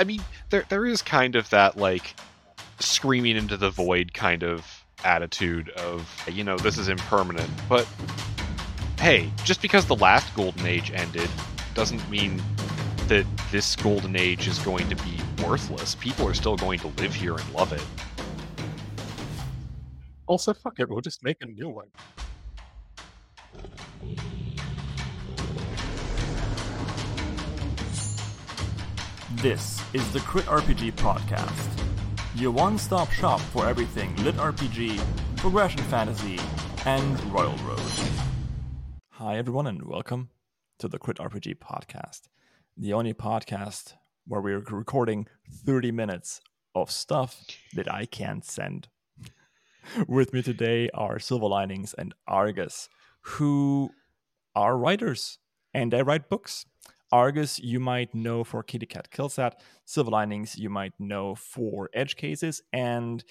I mean, there is kind of that, like, screaming into the void kind of attitude of, this is impermanent. But, hey, just because the last Golden Age ended doesn't mean that this Golden Age is going to be worthless. People are still going to live here and love it. Also, fuck it, we'll just make a new one. This is the Crit RPG Podcast, your one-stop shop for everything Lit RPG, progression fantasy, and Royal Road. Hi everyone and welcome to the Crit RPG Podcast, the only podcast where we're recording 30 minutes of stuff that I can't send. With me today are Silver Linings and Argus, who are writers, and they write books. Argus, you might know for Kitty Cat Kills That. Silver Linings, you might know for Edge Cases. And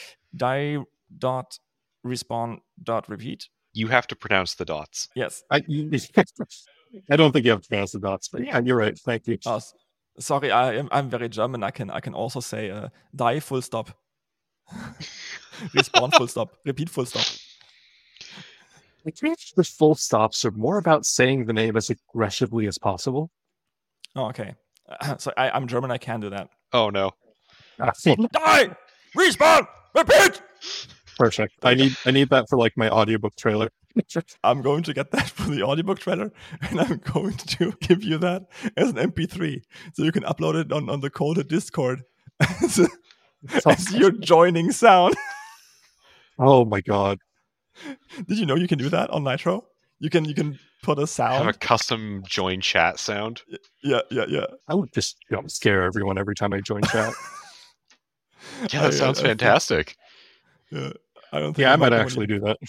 die.respawn.repeat. You have to pronounce the dots. Yes. I don't think you have to pronounce the dots, but yeah, you're right. Thank you. Sorry, I'm very German. I can also say die full stop. Respawn full stop. Repeat full stop. I think the full stops are more about saying the name as aggressively as possible. Oh, okay. So I'm German. I can do that. Oh, no. Die! Respawn! Repeat! Perfect. I need that for like my audiobook trailer. I'm going to get that for the audiobook trailer, and I'm going to give you that as an MP3, so you can upload it on the coded Discord as your joining sound. Oh my god! Did you know you can do that on Nitro? You can put a sound. Have a custom join chat sound. Yeah. I would just scare everyone every time I join chat. Yeah, that sounds fantastic. Yeah, I don't think. Yeah, I might actually do that.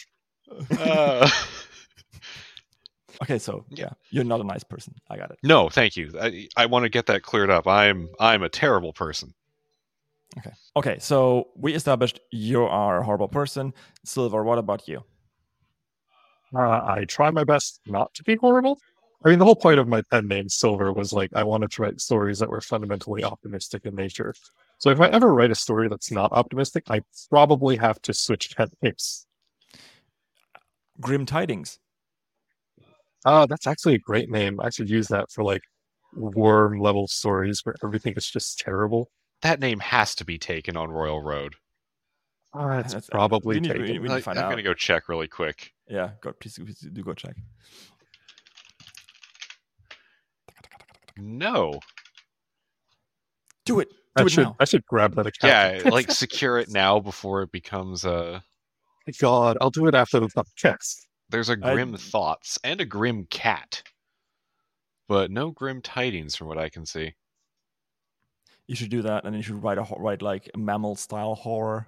Okay, so yeah, you're not a nice person. I got it. No, thank you. I want to get that cleared up. I'm a terrible person. Okay. So we established you are a horrible person. Silver, what about you? I try my best not to be horrible. I mean, the whole point of my pen name Silver was like I wanted to write stories that were fundamentally optimistic in nature. So if I ever write a story that's not optimistic, I probably have to switch pen names. Grim Tidings. That's actually a great name. I should use that for like worm level stories where everything is just terrible. That name has to be taken on Royal Road. It's probably taken. We need to find I'm out. going to go check really quick. Yeah, please do go check. No. Do it now. I should grab that account. Yeah, like secure it now before it becomes a... God, I'll do it after the podcast. There's a Grim Thoughts and a Grim Cat. But no Grim Tidings from what I can see. You should do that, and then you should write like mammal-style horror.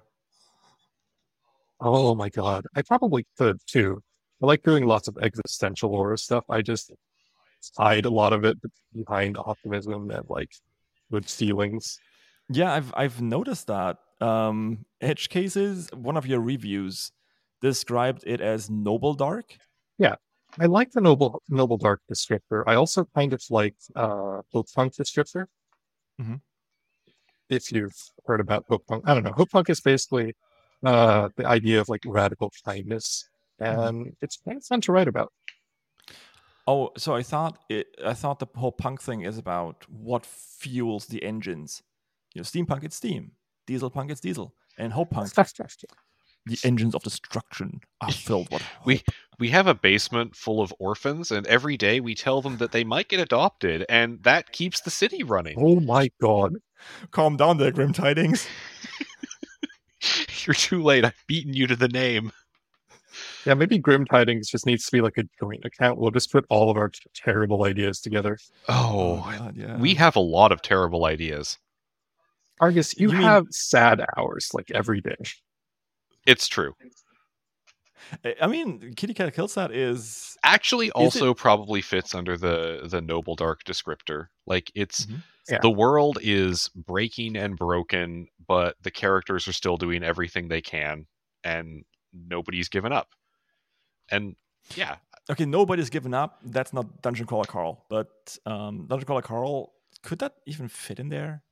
Oh my god, I probably could too. I like doing lots of existential horror stuff. I just hide a lot of it behind optimism and like good feelings. Yeah, I've noticed that. Edge Cases, one of your reviews described it as noble dark. Yeah, I like the noble dark descriptor. I also kind of like hope punk descriptor. Mm-hmm. If you've heard about hope punk, I don't know. Hope punk is basically the idea of like radical kindness, and it's kind of fun to write about. Oh, so I thought the whole punk thing is about what fuels the engines. Steampunk, it's steam. Diesel punk, it's diesel. And hope punk, the engines of destruction are filled with hope. We have a basement full of orphans, and every day we tell them that they might get adopted, and that keeps the city running. Oh my god. Calm down there, Grim Tidings. You're too late. I've beaten you to the name. Yeah, maybe Grim Tidings just needs to be like a joint account. We'll just put all of our terrible ideas together. Oh God, yeah. We have a lot of terrible ideas. Argus, you have sad hours like every day. It's true. I mean, Kitty Cat Kills That is... Actually also probably fits under the Noble Dark descriptor. Like, it's... Mm-hmm. Yeah. The world is breaking and broken, but the characters are still doing everything they can, and nobody's given up. And, yeah. Okay, nobody's given up. That's not Dungeon Crawler Carl. But Dungeon Crawler Carl, could that even fit in there?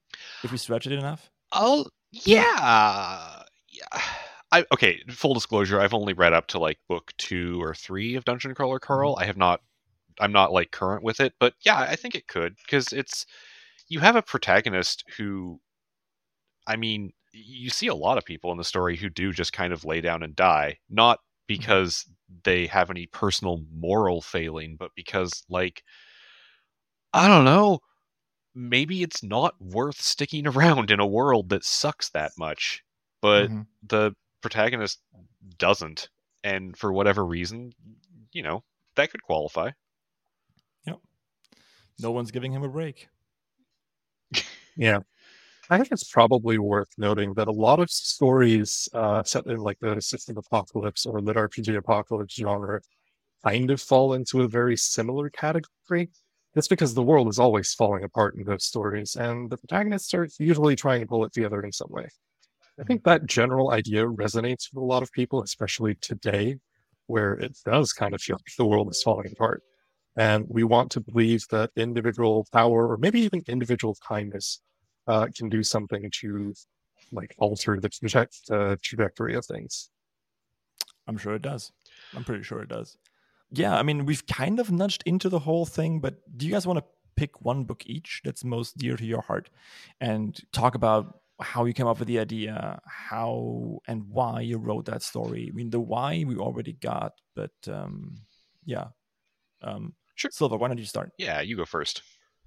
if we stretch it enough. Oh, yeah. Okay, full disclosure, I've only read up to like book 2 or 3 of Dungeon Crawler Carl. I'm not like current with it, but yeah, I think it could, because you have a protagonist who, I mean, you see a lot of people in the story who do just kind of lay down and die, not because they have any personal moral failing, but because, like, I don't know, maybe it's not worth sticking around in a world that sucks that much. But the protagonist doesn't, and for whatever reason, that could qualify. Yep. No one's giving him a break. Yeah. I think it's probably worth noting that a lot of stories set in like the System Apocalypse or Lit RPG Apocalypse genre kind of fall into a very similar category. That's because the world is always falling apart in those stories, and the protagonists are usually trying to pull it together in some way. I think that general idea resonates with a lot of people, especially today, where it does kind of feel like the world is falling apart. And we want to believe that individual power, or maybe even individual kindness, can do something to like alter the trajectory of things. I'm sure it does. I'm pretty sure it does. Yeah, I mean, we've kind of nudged into the whole thing, but do you guys want to pick one book each that's most dear to your heart and talk about how you came up with the idea, how and why you wrote that story? I mean, the why we already got, but yeah. Sure. Silver, why don't you start? Yeah, you go first.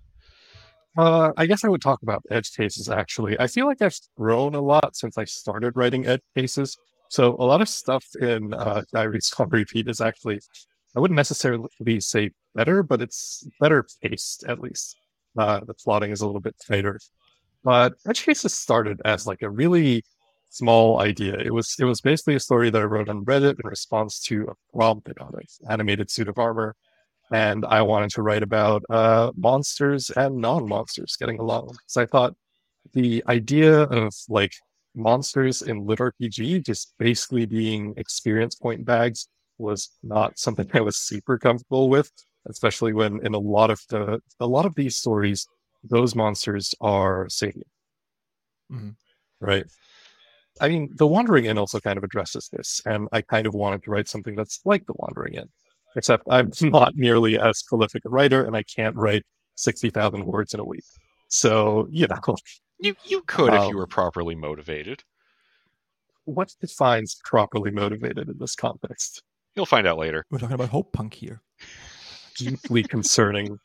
I guess I would talk about edge cases, actually. I feel like I've grown a lot since I started writing edge cases. So a lot of stuff in Diaries on Repeat is actually, I wouldn't necessarily say better, but it's better paced, at least. The plotting is a little bit tighter. But edge cases started as like a really small idea. It was basically a story that I wrote on Reddit in response to a prompt on an animated suit of armor. And I wanted to write about monsters and non-monsters getting along. So I thought the idea of like monsters in Lit RPG just basically being experience point bags was not something I was super comfortable with, especially when in a lot of these stories, those monsters are sapient. Right. I mean, The Wandering Inn also kind of addresses this, and I kind of wanted to write something that's like The Wandering Inn. Except I'm not nearly as prolific a writer, and I can't write 60,000 words in a week. So, you could if you were properly motivated. What defines properly motivated in this context? You'll find out later. We're talking about Hope Punk here. Deeply concerning.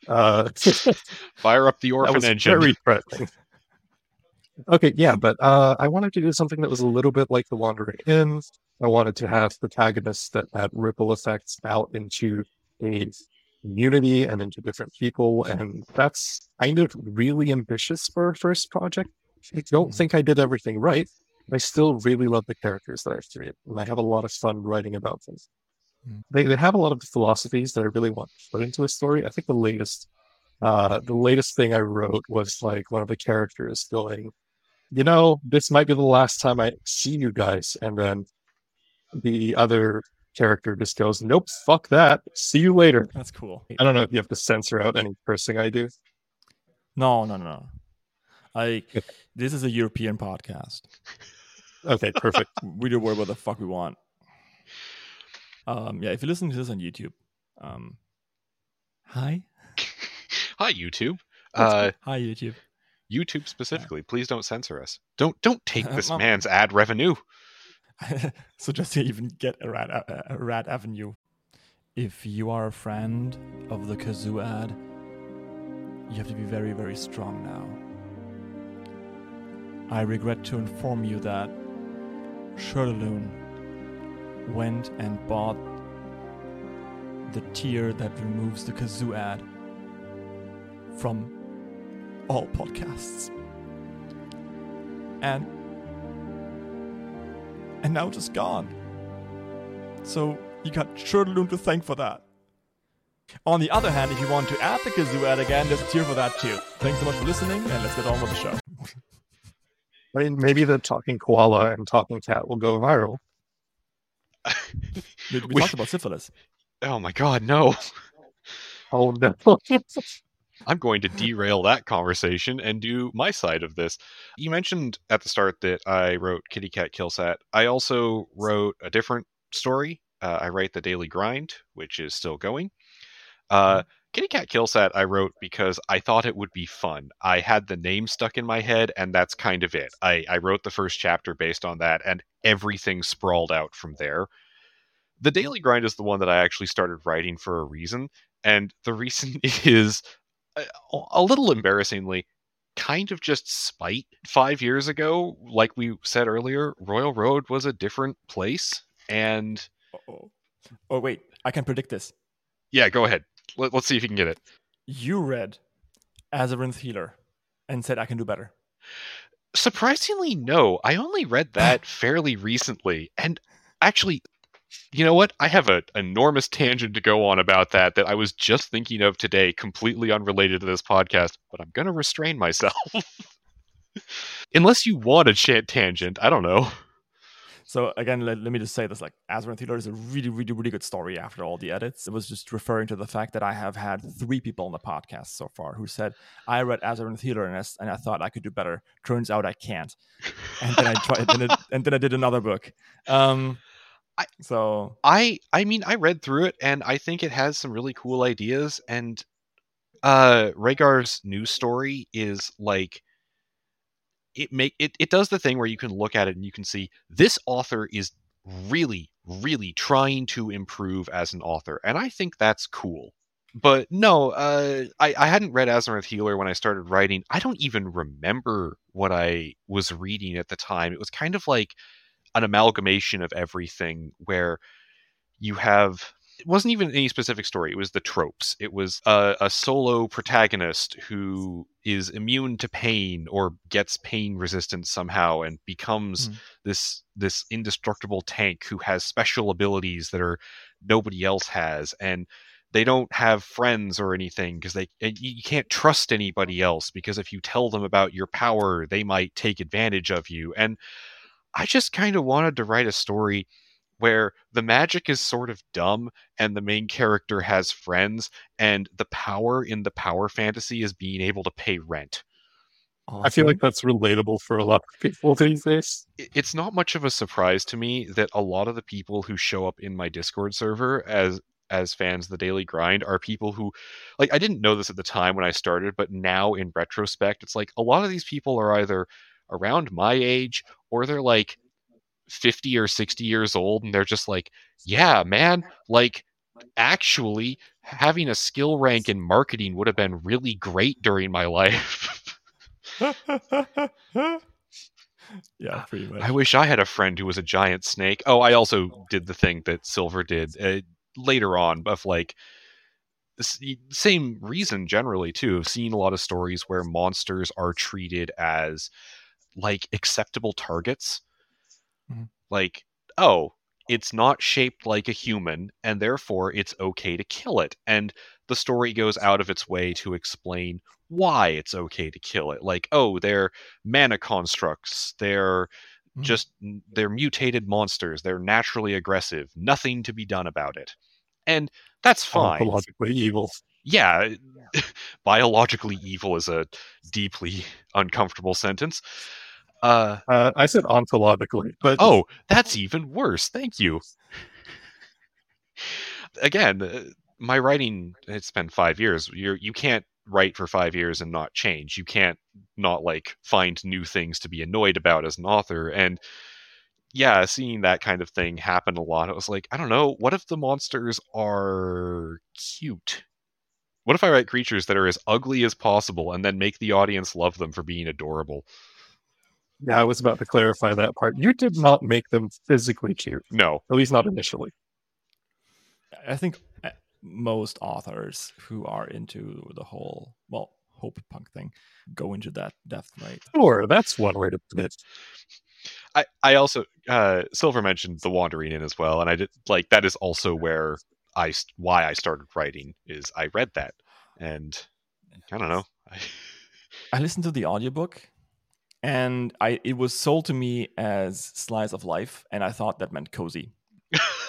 Fire up the orphan engine. Very threatening. Okay, yeah, but I wanted to do something that was a little bit like The Wandering Inn. I wanted to have protagonists that had ripple effects out into a community and into different people, and that's kind of really ambitious for a first project. I don't think I did everything right. I still really love the characters that I've created, and I have a lot of fun writing about them. They have a lot of the philosophies that I really want to put into a story. I think the latest thing I wrote was like one of the characters going, this might be the last time I see you guys, and then the other character just goes, nope, fuck that. See you later. That's cool. I don't know if you have to censor out any cursing I do. No. This is a European podcast. Okay, perfect. We do whatever the fuck we want. Yeah, if you listen to this on YouTube, hi. Hi, YouTube. Hi, YouTube. YouTube specifically, please don't censor us. Don't take this man's ad revenue. So just to even get a rat avenue. If you are a friend of the Kazoo ad, you have to be very, very strong now. I regret to inform you that Shirlaloon went and bought the tier that removes the Kazoo ad from all podcasts. And now just gone. So you got Shirlaloon to thank for that. On the other hand, if you want to add the Kazoo ad again, there's a tier for that too. Thanks so much for listening, and let's get on with the show. I mean, maybe the talking koala and talking cat will go viral. We talked about syphilis. Oh my god, no. Oh no. I'm going to derail that conversation and do my side of this. You mentioned at the start that I wrote Kitty Cat Killsat. I also wrote a different story. I write The Daily Grind, which is still going. Kitty Cat Killsat I wrote because I thought it would be fun. I had the name stuck in my head, and that's kind of it. I wrote the first chapter based on that, and everything sprawled out from there. The Daily Grind is the one that I actually started writing for a reason, and the reason is a little embarrassingly kind of just spite. 5 years ago, like we said earlier, Royal Road was a different place, and Oh wait, I can predict this. yeah, go ahead. Let's see if you can get it. You read Azeroth Healer and said I can do better. Surprisingly, no. I only read that fairly recently, and actually, you know what? I have an enormous tangent to go on about that I was just thinking of today, completely unrelated to this podcast, but I'm going to restrain myself. Unless you want a tangent, I don't know. So again, let me just say this: like, Azeroth Healer is a really, really, really good story after all the edits. It was just referring to the fact that I have had 3 people on the podcast so far who said I read Azeroth Healer and I thought I could do better. Turns out I can't. And then I tried, and then I did another book. I mean, I read through it, and I think it has some really cool ideas. And Rhaegar's news story is like, it does the thing where you can look at it and you can see this author is really, really trying to improve as an author, and I think that's cool. But no, I hadn't read Azeroth Healer when I started writing. I don't even remember what I was reading at the time. It was kind of like an amalgamation of everything, where you have, it wasn't even any specific story. It was the tropes. It was a solo protagonist who is immune to pain or gets pain resistant somehow and becomes this indestructible tank who has special abilities that nobody else has, and they don't have friends or anything because you can't trust anybody else, because if you tell them about your power, they might take advantage of you. And I just kind of wanted to write a story where the magic is sort of dumb and the main character has friends, and the power in the power fantasy is being able to pay rent. Awesome. I feel like that's relatable for a lot of people these days. It's not much of a surprise to me that a lot of the people who show up in my Discord server as fans of the Daily Grind are people who, like, I didn't know this at the time when I started, but now in retrospect, it's like a lot of these people are either around my age or they're like 50 or 60 years old, and they're just like, yeah, man, like, actually having a skill rank in marketing would have been really great during my life. Yeah, pretty much. I wish I had a friend who was a giant snake. Oh, I also did the thing that Silver did later on, of like, same reason generally too. I've seen a lot of stories where monsters are treated as like acceptable targets. Like, oh, it's not shaped like a human, and therefore it's okay to kill it. And the story goes out of its way to explain why it's okay to kill it. Like, oh, they're mana constructs, they're mutated monsters, they're naturally aggressive, nothing to be done about it. And that's fine. Ontologically evil. Yeah, biologically evil is a deeply uncomfortable sentence. I said ontologically, but oh, that's even worse. Thank you. Again, my writing, it's been 5 years. You can't write for 5 years and not change. You can't not like find new things to be annoyed about as an author. And yeah, seeing that kind of thing happen a lot, it was like, I don't know, what if the monsters are cute? What if I write creatures that are as ugly as possible and then make the audience love them for being adorable? Yeah, I was about to clarify that part. You did not make them physically cute. No. At least not initially. I think most authors who are into the whole, well, hope punk thing go into that depth, right? Sure, that's one way to put it. I also, Silver mentioned The Wandering Inn as well, and I did, like, that is also why I started writing, is I read that, and I don't know. I listened to the audiobook, and it was sold to me as slice of life, and I thought that meant cozy.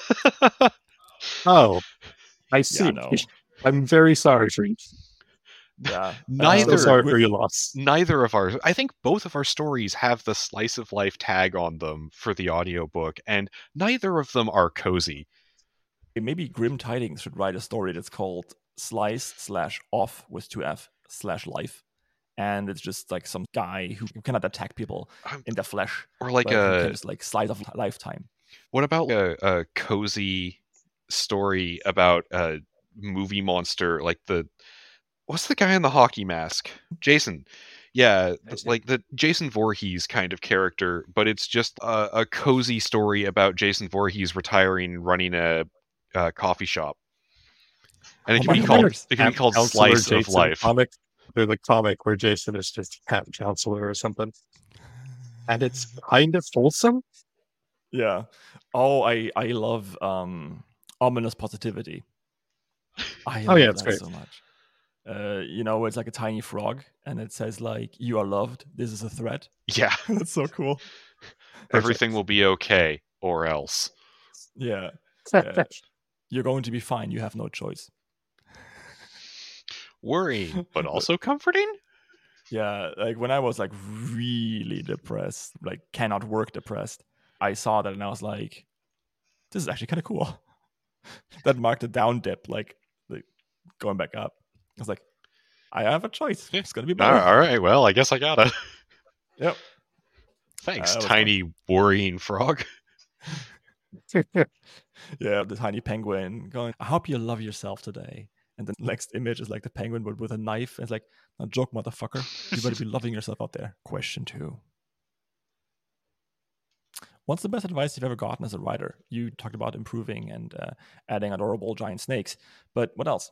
Oh, I see. Yeah, no. I'm very sorry for you. Yeah. Neither- So sorry for your loss. Neither of ours. I think both of our stories have the slice of life tag on them for the audiobook, and neither of them are cozy. Maybe Grim Tidings should write a story that's called Slice/Off with 2F/Life. And it's just like some guy who cannot attack people in the flesh. Or like but who can just like slice of lifetime. what about a cozy story about a movie monster, like what's the guy in the hockey mask? Jason. Yeah, like the Jason Voorhees kind of character, but it's just a cozy story about Jason Voorhees retiring and running a coffee shop. And it can be called Slice of Life. Comic. They're the comic where Jason is just camp counselor or something. And it's kind of wholesome. Yeah. Oh, I love ominous positivity. I love it's that great. so much. It's like a tiny frog, and it says like, "You are loved. This is a threat." Yeah. That's so cool. Everything will be okay, or else. Yeah. You're going to be fine. You have no choice. Worrying, but also comforting? Yeah, like when I was like really depressed, like cannot work depressed, I saw that and I was like, this is actually kind of cool. That marked a down dip, like going back up. I was like, I have a choice. It's going to be better. All right, well, I guess I gotta. Yep. Thanks, tiny worrying frog. Yeah, the tiny penguin going, I hope you love yourself today. And the next image is like the penguin but with a knife. It's like, no joke, motherfucker. You better be loving yourself out there. Question 2. What's the best advice you've ever gotten as a writer? You talked about improving and adding adorable giant snakes. But what else?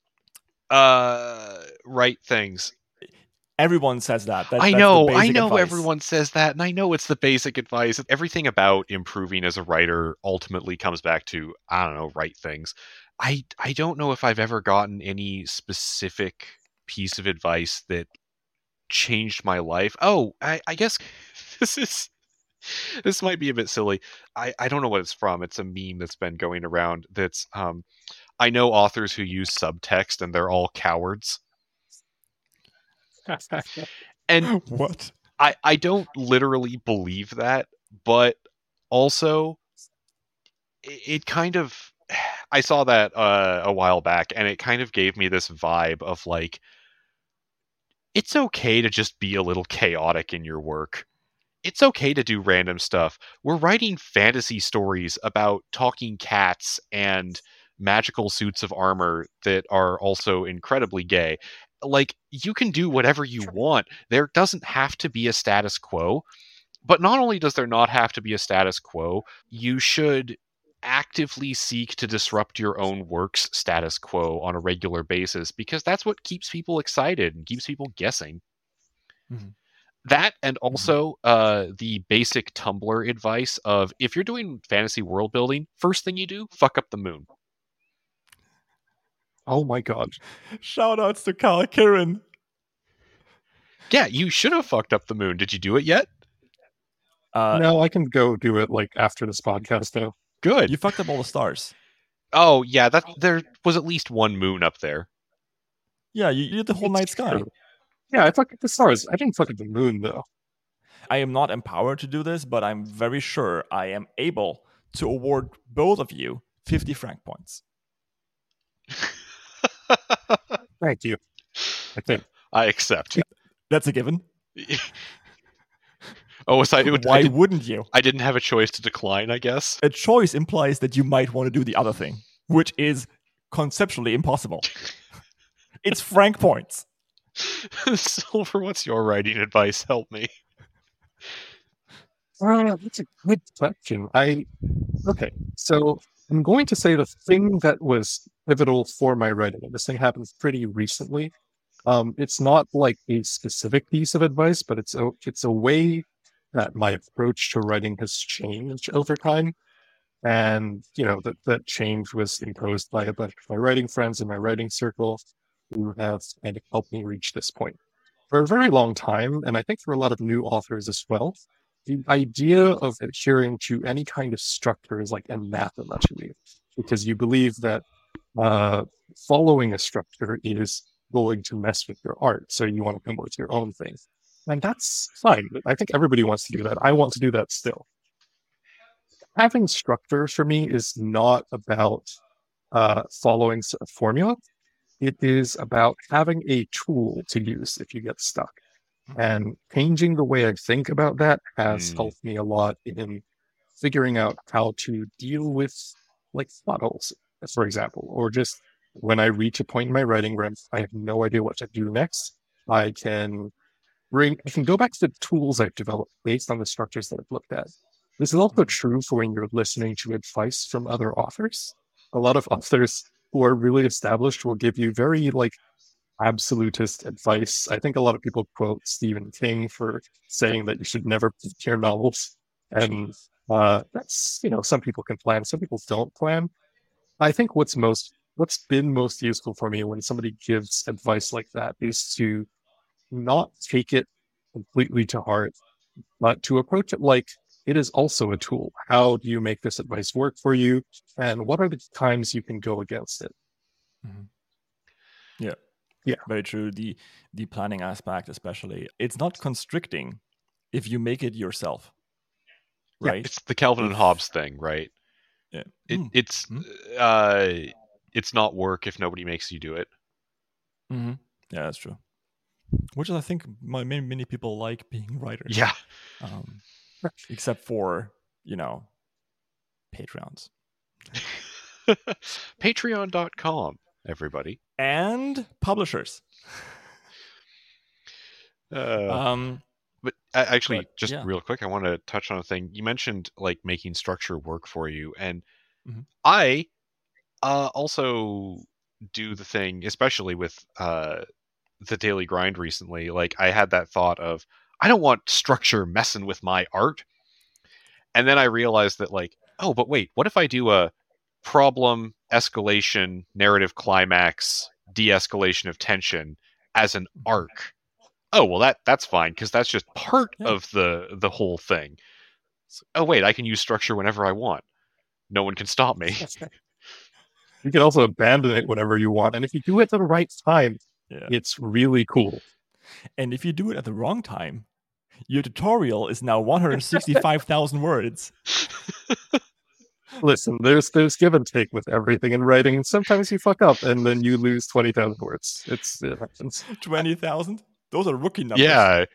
Write things. Everyone says that. I know advice. Everyone says that, and I know it's the basic advice. Everything about improving as a writer ultimately comes back to, I don't know, write things. I don't know if I've ever gotten any specific piece of advice that changed my life. Oh, I guess this might be a bit silly. I don't know what it's from. It's a meme that's been going around that's I know authors who use subtext and they're all cowards. And what? I don't literally believe that, but also it kind of, I saw that a while back, and it kind of gave me this vibe of like, it's okay to just be a little chaotic in your work. It's okay to do random stuff. We're writing fantasy stories about talking cats and magical suits of armor that are also incredibly gay. Like, you can do whatever you want. There doesn't have to be a status quo. But not only does there not have to be a status quo, you should actively seek to disrupt your own work's status quo on a regular basis, because that's what keeps people excited and keeps people guessing. Mm-hmm. That, and also the basic Tumblr advice of, if you're doing fantasy world building, first thing you do, fuck up the moon. Oh my god. Shout outs to Kyle Kieran. Yeah, you should have fucked up the moon. Did you do it yet? No, I can go do it like after this podcast though. Good. You fucked up all the stars. Oh, yeah, there was at least one moon up there. Yeah, you did the whole night sky. True. Yeah, I fucked up the stars. I didn't fuck up the moon though. I am not empowered to do this, but I'm very sure I am able to award both of you 50 frank points. Thank you. I think. I accept. That's a given. Oh, Why wouldn't you? I didn't have a choice to decline, I guess. A choice implies that you might want to do the other thing, which is conceptually impossible. It's frank points. Silver, what's your writing advice? Help me. That's a good question. Okay, so I'm going to say the thing that was pivotal for my writing, and this thing happens pretty recently. It's not like a specific piece of advice, but it's a way that my approach to writing has changed over time. And, that change was imposed by a bunch of my writing friends in my writing circle who have kind of helped me reach this point. For a very long time, and I think for a lot of new authors as well, the idea of adhering to any kind of structure is like anathema to you, because you believe that following a structure is going to mess with your art. So you want to come up with your own thing. And that's fine. I think everybody wants to do that. I want to do that still. Having structure for me is not about following a formula. It is about having a tool to use if you get stuck. And changing the way I think about that has helped me a lot in figuring out how to deal with like plot holes, for example, or just when I reach a point in my writing where I have no idea what to do next, I can go back to the tools I've developed based on the structures that I've looked at. This is also true for when you're listening to advice from other authors. A lot of authors who are really established will give you very like absolutist advice. I think a lot of people quote Stephen King for saying that you should never pick your novels. And that's, some people can plan, some people don't plan. I think what's been most useful for me when somebody gives advice like that is to not take it completely to heart, but to approach it like it is also a tool. How do you make this advice work for you? And what are the times you can go against it? Mm-hmm. Yeah. Yeah. Very true. The planning aspect, especially, it's not constricting if you make it yourself. Right? Yeah, it's the Calvin and Hobbes thing, right? Yeah. It's not work if nobody makes you do it. Mm-hmm. Yeah, that's true. Which I think many people like being writers. Yeah. Except for, Patreons. Patreon.com, everybody. And publishers. But real quick, I want to touch on a thing. You mentioned like making structure work for you. And I also do the thing, especially with the daily grind recently. Like I had that thought of, I don't want structure messing with my art. And then I realized that like, oh, but wait, what if I do a problem, escalation, narrative climax, de-escalation of tension as an arc? Oh, well, that's fine, because that's just part of the whole thing. So, oh, wait, I can use structure whenever I want. No one can stop me. You can also abandon it whenever you want. And if you do it at the right time, it's really cool. And if you do it at the wrong time, your tutorial is now 165,000 words. Listen, there's give and take with everything in writing. And sometimes you fuck up and then you lose 20,000 words. It happens. 20,000? Those are rookie numbers. Yeah.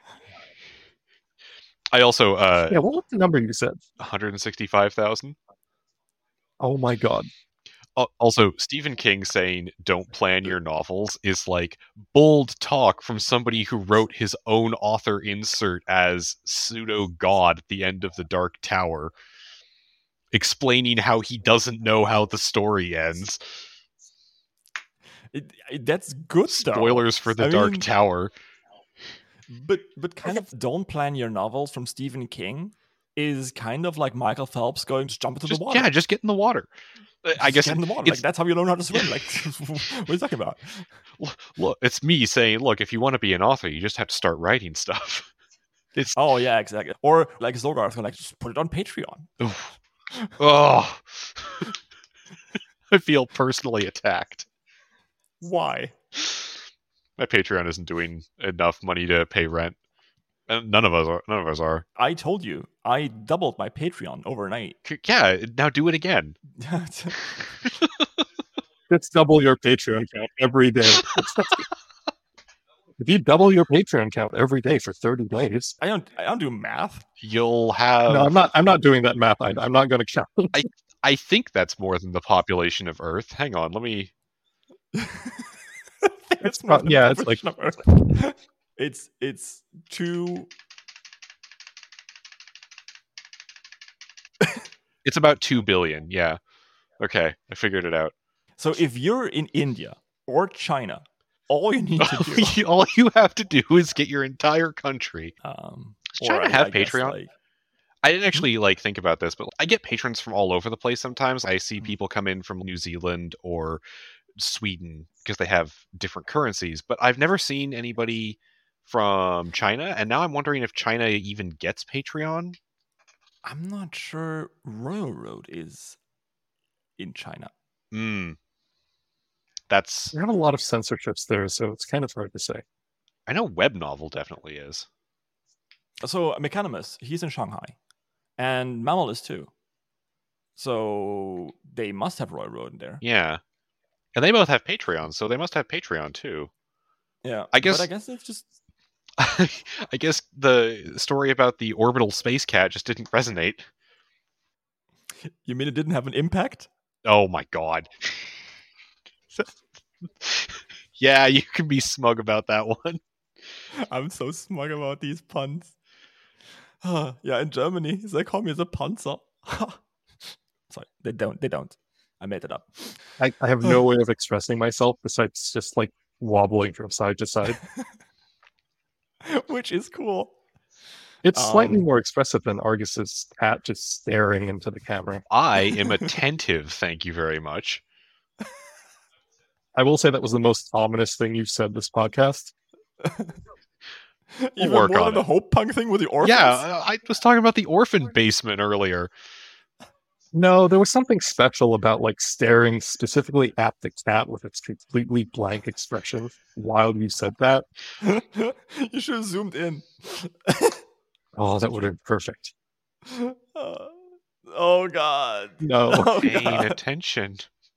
I also... what was the number you said? 165,000. Oh my god. Also, Stephen King saying don't plan your novels is like bold talk from somebody who wrote his own author insert as pseudo-god at the end of The Dark Tower, explaining how he doesn't know how the story ends. That's good stuff. Spoilers for The Dark Tower. But kind of don't plan your novels from Stephen King is kind of like Michael Phelps going to jump into the water. Yeah, just get in the water. I guess get in the water. Like, that's how you learn how to swim. Like, what are you talking about? Look, it's me saying, look, if you want to be an author, you just have to start writing stuff. Oh yeah, exactly. Or like Zogar's going, like, just put it on Patreon. Oh, I feel personally attacked. Why? My Patreon isn't doing enough money to pay rent, and none of us are. I told you, I doubled my Patreon overnight. Yeah, now do it again. Let's double your Patreon count every day. If you double your Patreon count every day for 30 days, I don't do math. You'll have. No, I'm not doing that math. I'm not going to count. I think that's more than the population of Earth. Hang on, let me. It's like it's 2. It's about 2 billion. Yeah. Okay, I figured it out. So if you're in India or China, all you need to do, all you have to do is get your entire country. Does China have Patreon? I didn't actually think about this, but I get patrons from all over the place sometimes. I see people come in from New Zealand or Sweden because they have different currencies, but I've never seen anybody from China, and now I'm wondering if China even gets Patreon. I'm not sure Royal Road is in China. That's We have a lot of censorships there, so it's kind of hard to say. I know web novel definitely is. So Mechanimus, he's in Shanghai, and Mammal is too. So they must have Royal Road in there. Yeah. And they both have Patreon, so they must have Patreon too. Yeah, I guess but I guess it's just I guess the story about the orbital space cat just didn't resonate. you mean it didn't have an impact? Oh my god. Yeah, you can be smug about that one. I'm so smug about these puns. Yeah, in Germany, they call me the Panzer. Sorry, they don't. I made it up. I have no way of expressing myself besides just like wobbling from side to side. Which is cool. It's slightly more expressive than Argus's cat just staring into the camera. I am attentive, thank you very much. I will say that was the most ominous thing you've said this podcast. Even work more on than the it. Hope Punk thing with the orphans? Yeah, I was talking about the orphan basement earlier. No, there was something special about like staring specifically at the cat with its completely blank expression while you said that. You should have zoomed in. Oh, that would have been perfect. Oh god. No. Oh, Paying God. attention.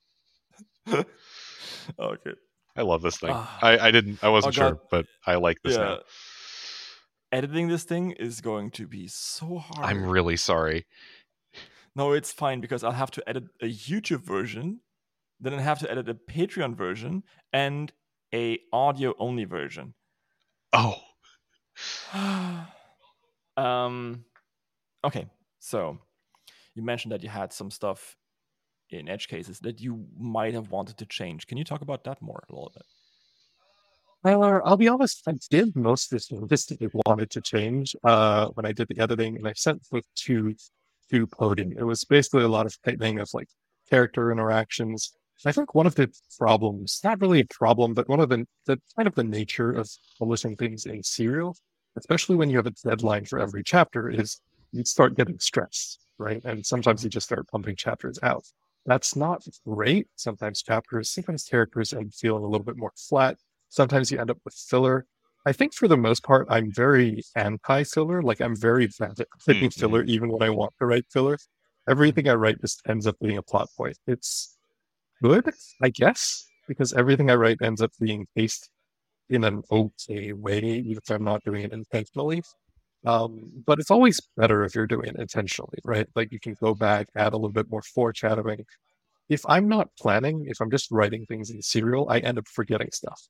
Okay. I love this thing. Ah. I wasn't Oh, God. sure, but I like this Yeah. now. Editing this thing is going to be so hard. I'm really sorry. No, it's fine because I'll have to edit a YouTube version, then I have to edit a Patreon version and a audio only version. Oh. Okay, so you mentioned that you had some stuff in edge cases that you might have wanted to change. Can you talk about that more a little bit? Tyler, I'll be honest, I did most of this I wanted to change when I did the editing, and I sent it to coding. It was basically a lot of tightening of like character interactions. I think one of the problems, not really a problem, but one of the kind of the nature of publishing things in serial, especially when you have a deadline for every chapter, is you start getting stressed, right? And sometimes you just start pumping chapters out. That's not great. Sometimes characters end feeling a little bit more flat. Sometimes you end up with filler. I think for the most part, I'm very anti-filler. Like I'm very bad at picking filler, even when I want to write filler. Everything I write just ends up being a plot point. It's good, I guess, because everything I write ends up being paced in an okay way, even if I'm not doing it intentionally. But it's always better if you're doing it intentionally, right? Like you can go back, add a little bit more foreshadowing. If I'm not planning, if I'm just writing things in serial, I end up forgetting stuff.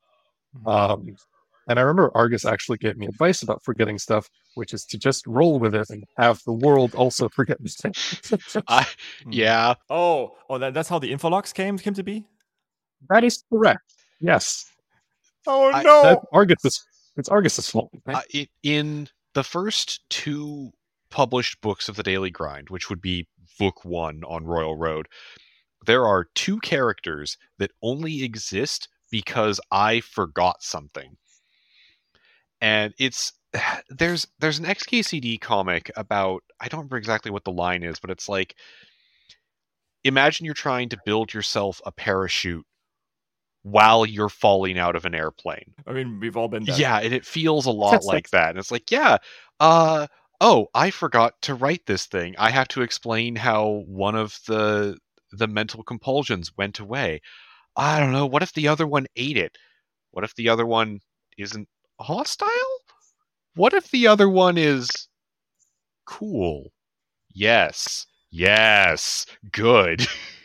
And I remember Argus actually gave me advice about forgetting stuff, which is to just roll with it and have the world also forget stuff. Yeah. Oh, that's how the infologs came to be? That is correct. Yes. Oh It's Argus's fault. Right? In the first two published books of the Daily Grind, which would be book 1 on Royal Road, there are 2 characters that only exist because I forgot something. And there's an XKCD comic about, I don't remember exactly what the line is, but it's like, imagine you're trying to build yourself a parachute while you're falling out of an airplane. I mean, we've all been there. Yeah, and it feels a lot like that. And it's like, yeah, oh, I forgot to write this thing. I have to explain how one of the mental compulsions went away. I don't know, what if the other one ate it? What if the other one isn't hostile? What if the other one is cool? Yes, good.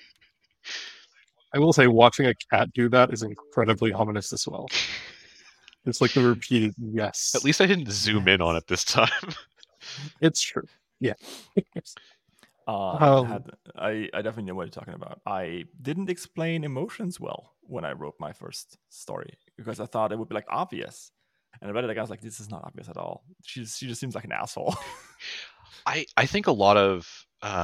I will say watching a cat do that is incredibly ominous as well. It's like the repeated yes. At least I didn't zoom in on it this time. It's true. Yeah. I definitely know what you're talking about. I didn't explain emotions well when I wrote my first story because I thought it would be like obvious. And I read it, I was like, this is not obvious at all. She just seems like an asshole. I think a lot of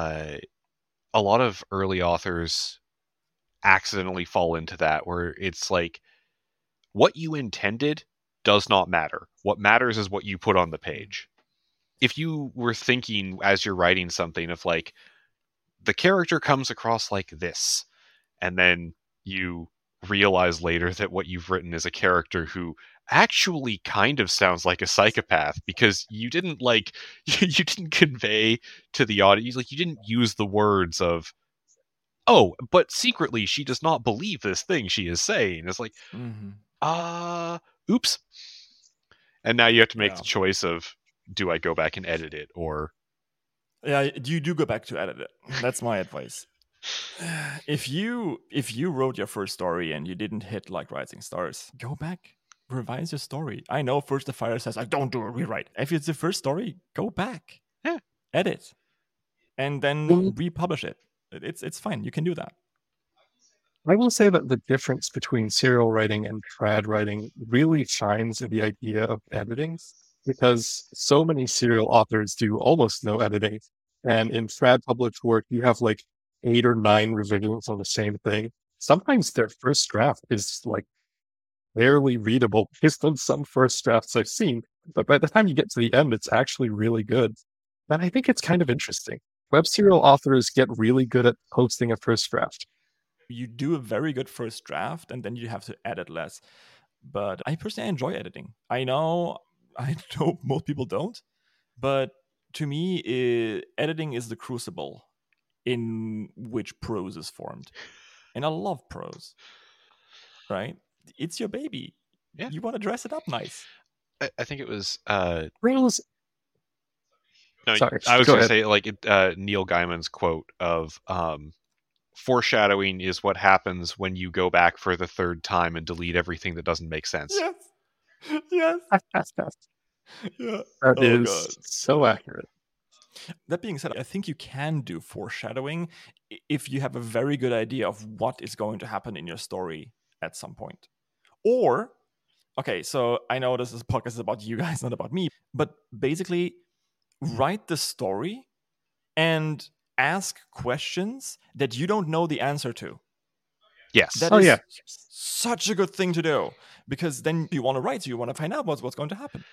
early authors accidentally fall into that, where it's like, what you intended does not matter. What matters is what you put on the page. If you were thinking as you're writing something of like, the character comes across like this, and then you realize later that what you've written is a character who actually kind of sounds like a psychopath, because you didn't you didn't convey to the audience, like you didn't use the words of, oh, but secretly she does not believe this thing she is saying. It's like, oops. And now you have to make the choice of, do I go back and edit it, or... Yeah, you do go back to edit it. That's my advice. If you wrote your first story and you didn't hit like Rising Stars, go back, revise your story. I know First the Fire says, I don't do a rewrite. If it's the first story, go back, edit, and then republish it. It's fine. You can do that. I will say that the difference between serial writing and trad writing really shines in the idea of editing, because so many serial authors do almost no editing. And in trad published work, you have like 8 or 9 revisions on the same thing. Sometimes their first draft is like barely readable based on some first drafts I've seen. But by the time you get to the end, it's actually really good. And I think it's kind of interesting. Web serial authors get really good at posting a first draft. You do a very good first draft, and then you have to edit less. But I personally enjoy editing. I know most people don't, but to me, editing is the crucible in which prose is formed. And I love prose, right? It's your baby. Yeah. You want to dress it up nice. I think it was... Prose... No, sorry, I was go going to ahead. say, Neil Gaiman's quote of... foreshadowing is what happens when you go back for the third time and delete everything that doesn't make sense. Yes. Yeah. That is so accurate. That being said, I think you can do foreshadowing if you have a very good idea of what is going to happen in your story at some point. Or, okay, so I know this is podcast is about you guys, not about me, but basically write the story and ask questions that you don't know the answer to. Yes. That is such a good thing to do, because then you want to write, so you want to find out what's going to happen.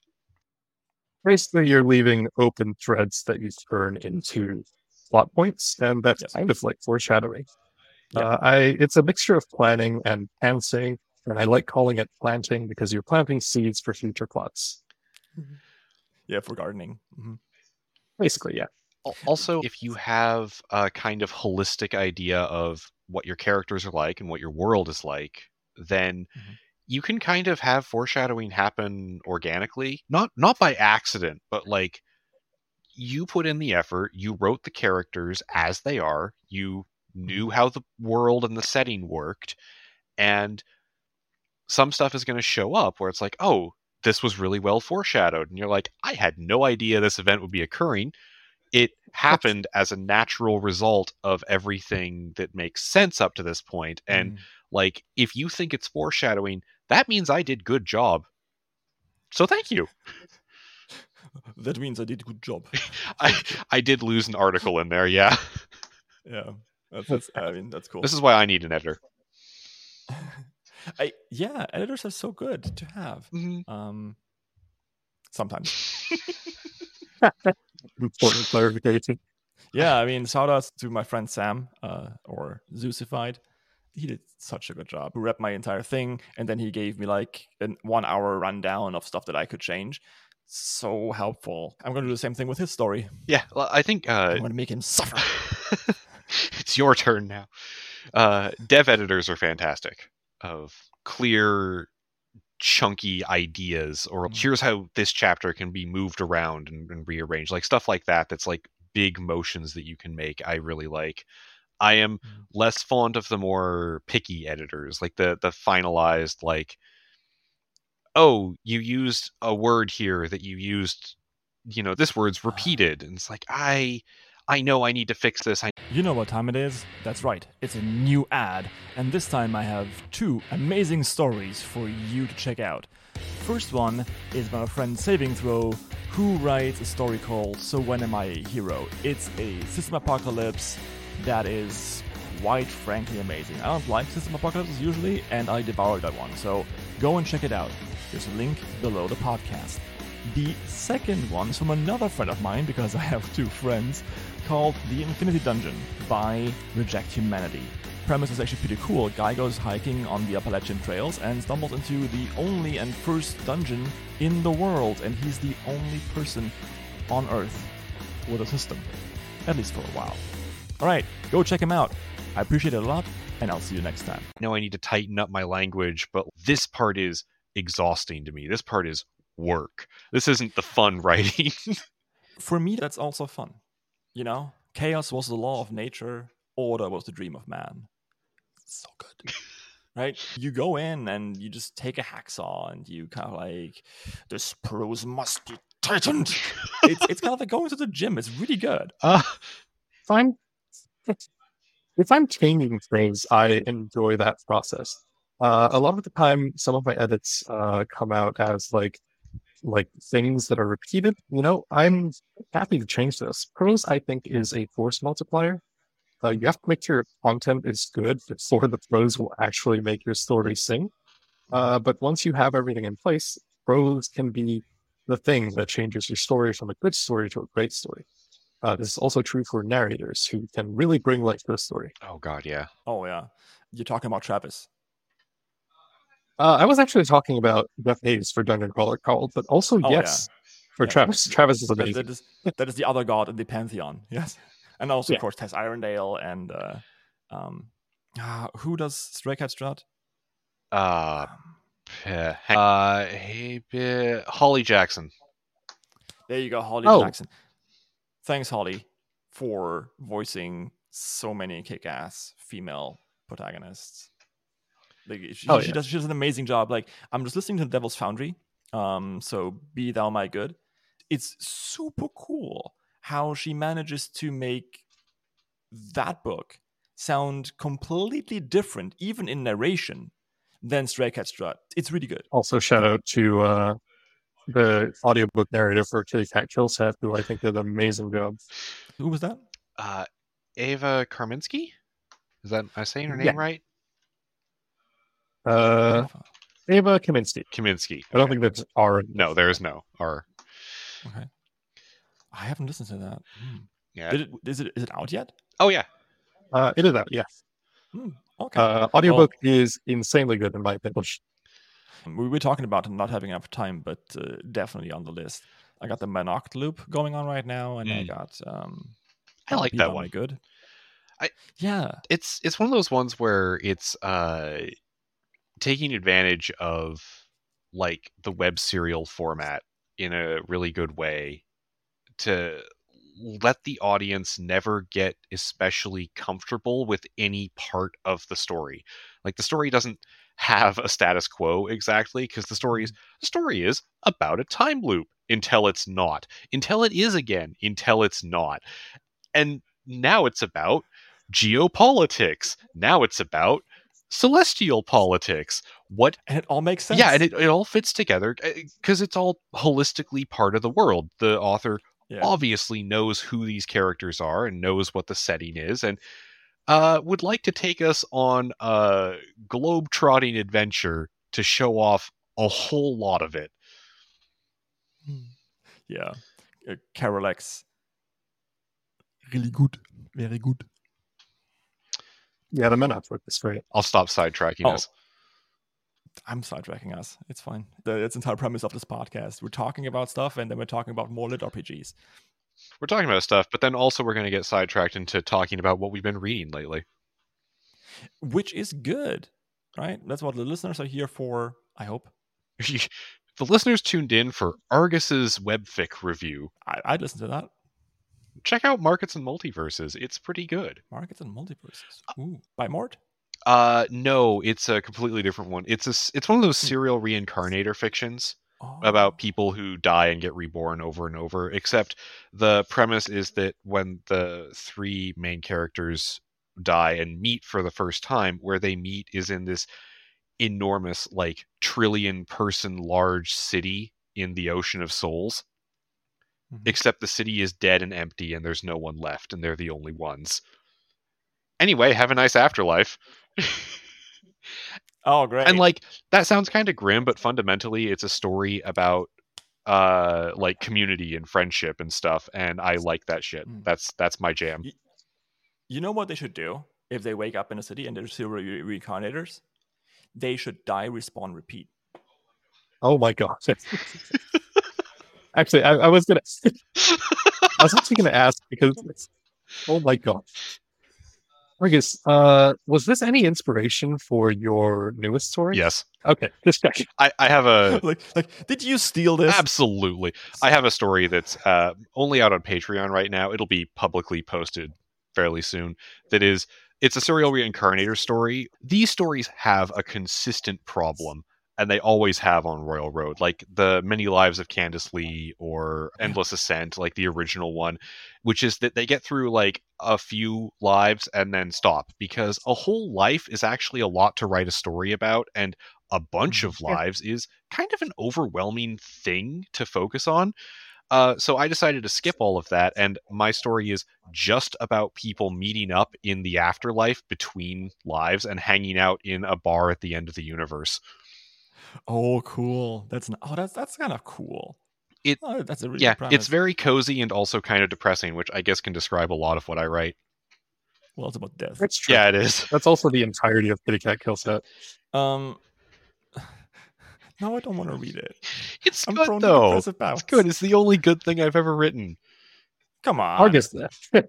Basically, you're leaving open threads that you turn into plot points, and that's kind of like foreshadowing. Yeah. It's a mixture of planning and pantsing, and I like calling it planting because you're planting seeds for future plots. Yeah, for gardening. Basically, yeah. Also, if you have a kind of holistic idea of what your characters are like and what your world is like, then you can kind of have foreshadowing happen organically. Not by accident, but like you put in the effort, you wrote the characters as they are, you knew how the world and the setting worked, and some stuff is going to show up where it's like, oh, this was really well foreshadowed. And you're like, I had no idea this event would be occurring. It happened as a natural result of everything that makes sense up to this point. And like, if you think it's foreshadowing, that means I did good job. So thank you. That means I did a good job. I did lose an article in there, yeah. Yeah. That's cool. This is why I need an editor. Editors are so good to have. Sometimes. Important clarification. Yeah, I mean, shout outs to my friend Sam, or Zeusified. He did such a good job. He read my entire thing, and then he gave me like a 1 hour rundown of stuff that I could change. So helpful. I'm going to do the same thing with his story. Yeah, well, I think... I'm going to make him suffer. It's your turn now. Dev editors are fantastic. Of clear, chunky ideas, or here's how this chapter can be moved around and rearranged. Like stuff like that, that's like big motions that you can make. I really like. I am less fond of the more picky editors, like the finalized, like, oh, you used a word here that you used, this word's repeated. And it's like, I know I need to fix this. You know what time it is? That's right. It's a new ad. And this time I have 2 amazing stories for you to check out. First one is by my friend Saving Throw, who writes a story called So When Am I a Hero? It's a system apocalypse that is quite frankly amazing. I don't like system apocalypses usually, and I devoured that one. So go and check it out. There's a link below the podcast. The second one is from another friend of mine, because I have 2 friends, called The Infinity Dungeon by Reject Humanity, premise is actually pretty cool. A guy goes hiking on the Appalachian Trails and stumbles into the only and first dungeon in the world, and he's the only person on Earth with a system, at least for a while. All right, go check him out. I appreciate it a lot, and I'll see you next time. I know I need to tighten up my language, but this part is exhausting to me. This part is work. This isn't the fun writing. For me, that's also fun. You know, chaos was the law of nature, order was the dream of man. So good. Right? You go in and you just take a hacksaw and you kind of like, this prose must be tightened. It's kind of like going to the gym. It's really good. If I'm changing things, I enjoy that process. A lot of the time, some of my edits come out as like things that are repeated. You know, I'm happy to change this. Prose, I think, is a force multiplier. You have to make sure your content is good before the prose will actually make your story sing. But once you have everything in place, prose can be the thing that changes your story from a good story to a great story. This is also true for narrators who can really bring life to a story. Oh, God, yeah. Oh, yeah. You're talking about Travis. I was actually talking about Jeff Hayes for Dungeon Crawler Called, but also, for Travis. Travis is amazing. That is the other god in the pantheon, yes. And also, of course, Tess Irondale and who does Stray Cat Strut? Holly Jackson. There you go, Holly Jackson. Thanks, Holly, for voicing so many kick-ass female protagonists. Like, she does an amazing job. Like, I'm just listening to Devil's Foundry, so Be Thou My Good. It's super cool how she manages to make that book sound completely different, even in narration, than Stray Cat Strut. It's really good. Also, shout out to the audiobook narrator for Kitty Cat Kill Set, who I think did an amazing job. Who was that? Ava Karminski? Am I saying her name right? Ava Kaminsky. Kaminsky. I don't think that's R. No, there is no R. Okay. I haven't listened to that. Yeah. Is it out yet? Oh, yeah. It is out, yes. Okay. Audiobook is insanely good in my opinion. We were talking about not having enough time, but definitely on the list. I got the Manoct loop going on right now, and I got I like that one. Good. It's one of those ones where it's taking advantage of like the web serial format in a really good way to let the audience never get especially comfortable with any part of the story. Like, the story doesn't have a status quo exactly, because the story is about a time loop until it's not, until it is again, until it's not. And now it's about geopolitics. Now it's about celestial politics. And it all makes sense. Yeah, and it all fits together because it's all holistically part of the world. The author obviously knows who these characters are and knows what the setting is, and would like to take us on a globe-trotting adventure to show off a whole lot of it. Yeah. Carol X. Really good. Very good. Yeah, the Manoct book is great. I'll stop sidetracking us. I'm sidetracking us. It's fine. That's the entire premise of this podcast. We're talking about stuff, and then we're talking about more lit RPGs. We're talking about stuff, but then also we're going to get sidetracked into talking about what we've been reading lately. Which is good, right? That's what the listeners are here for, I hope. The listeners tuned in for Argus's webfic review. I'd listen to that. Check out Markets and Multiverses. It's pretty good. Markets and Multiverses. Ooh, by Mort? No, it's a completely different one. It's one of those serial reincarnator fictions about people who die and get reborn over and over, except the premise is that when the three main characters die and meet for the first time, where they meet is in this enormous, like, trillion-person large city in the Ocean of Souls. Mm-hmm. Except the city is dead and empty and there's no one left and they're the only ones. Anyway, have a nice afterlife. Oh, great. And, like, that sounds kind of grim, but fundamentally it's a story about like community and friendship and stuff, and I like that shit. That's my jam. You know what they should do? if they wake up in a city and there's zero reincarnators, they should die, respawn, repeat. Oh my god! Actually, I was gonna. I was actually gonna ask because. Oh my god! Marcus, was this any inspiration for your newest story? Yes. Okay, just checking. I have a like, did you steal this? absolutely. I have a story that's only out on Patreon right now. It'll be publicly posted fairly soon. It's a serial reincarnator story. These stories have a consistent problem, and they always have on Royal Road, like the Many Lives of Candice Lee or Endless Ascent, like the original one, which is that they get through like a few lives and then stop, because a whole life is actually a lot to write a story about, and a bunch of lives is kind of an overwhelming thing to focus on. So I decided to skip all of that, and my story is just about people meeting up in the afterlife between lives and hanging out in a bar at the end of the universe. Oh, cool. That's kind of cool. That's a really good premise. It's very cozy and also kind of depressing, which I guess can describe a lot of what I write. Well, it's about death. That's true. Yeah, it is. That's also the entirety of Kitty Cat Kill Set. No, I don't want to read it. It's I'm good prone to though. depressive bouts. It's good. It's the only good thing I've ever written. Come on. August. That's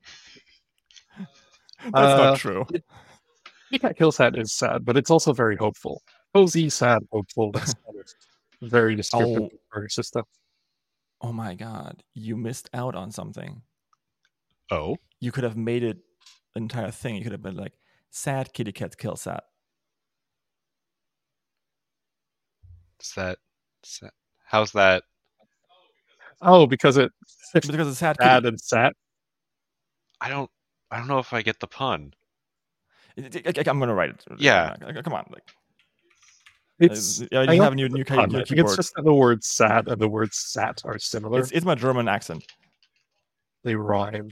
not true. Kitty Cat Kill Set is sad, but it's also very hopeful. Cozy, sad, hopeful. That's kind of very descriptive for her sister. Oh my god, you missed out on something. Oh? You could have made it an entire thing. You could have been like, sad kitty cat kill sad. Is that... How's that? Oh, because it's sad sad and sad. I don't know if I get the pun. I'm gonna write it. Yeah. Come on. Like, It's you have a new I think keyboard. it's just that the word sad and the word sat are similar. It's my German accent. They rhyme.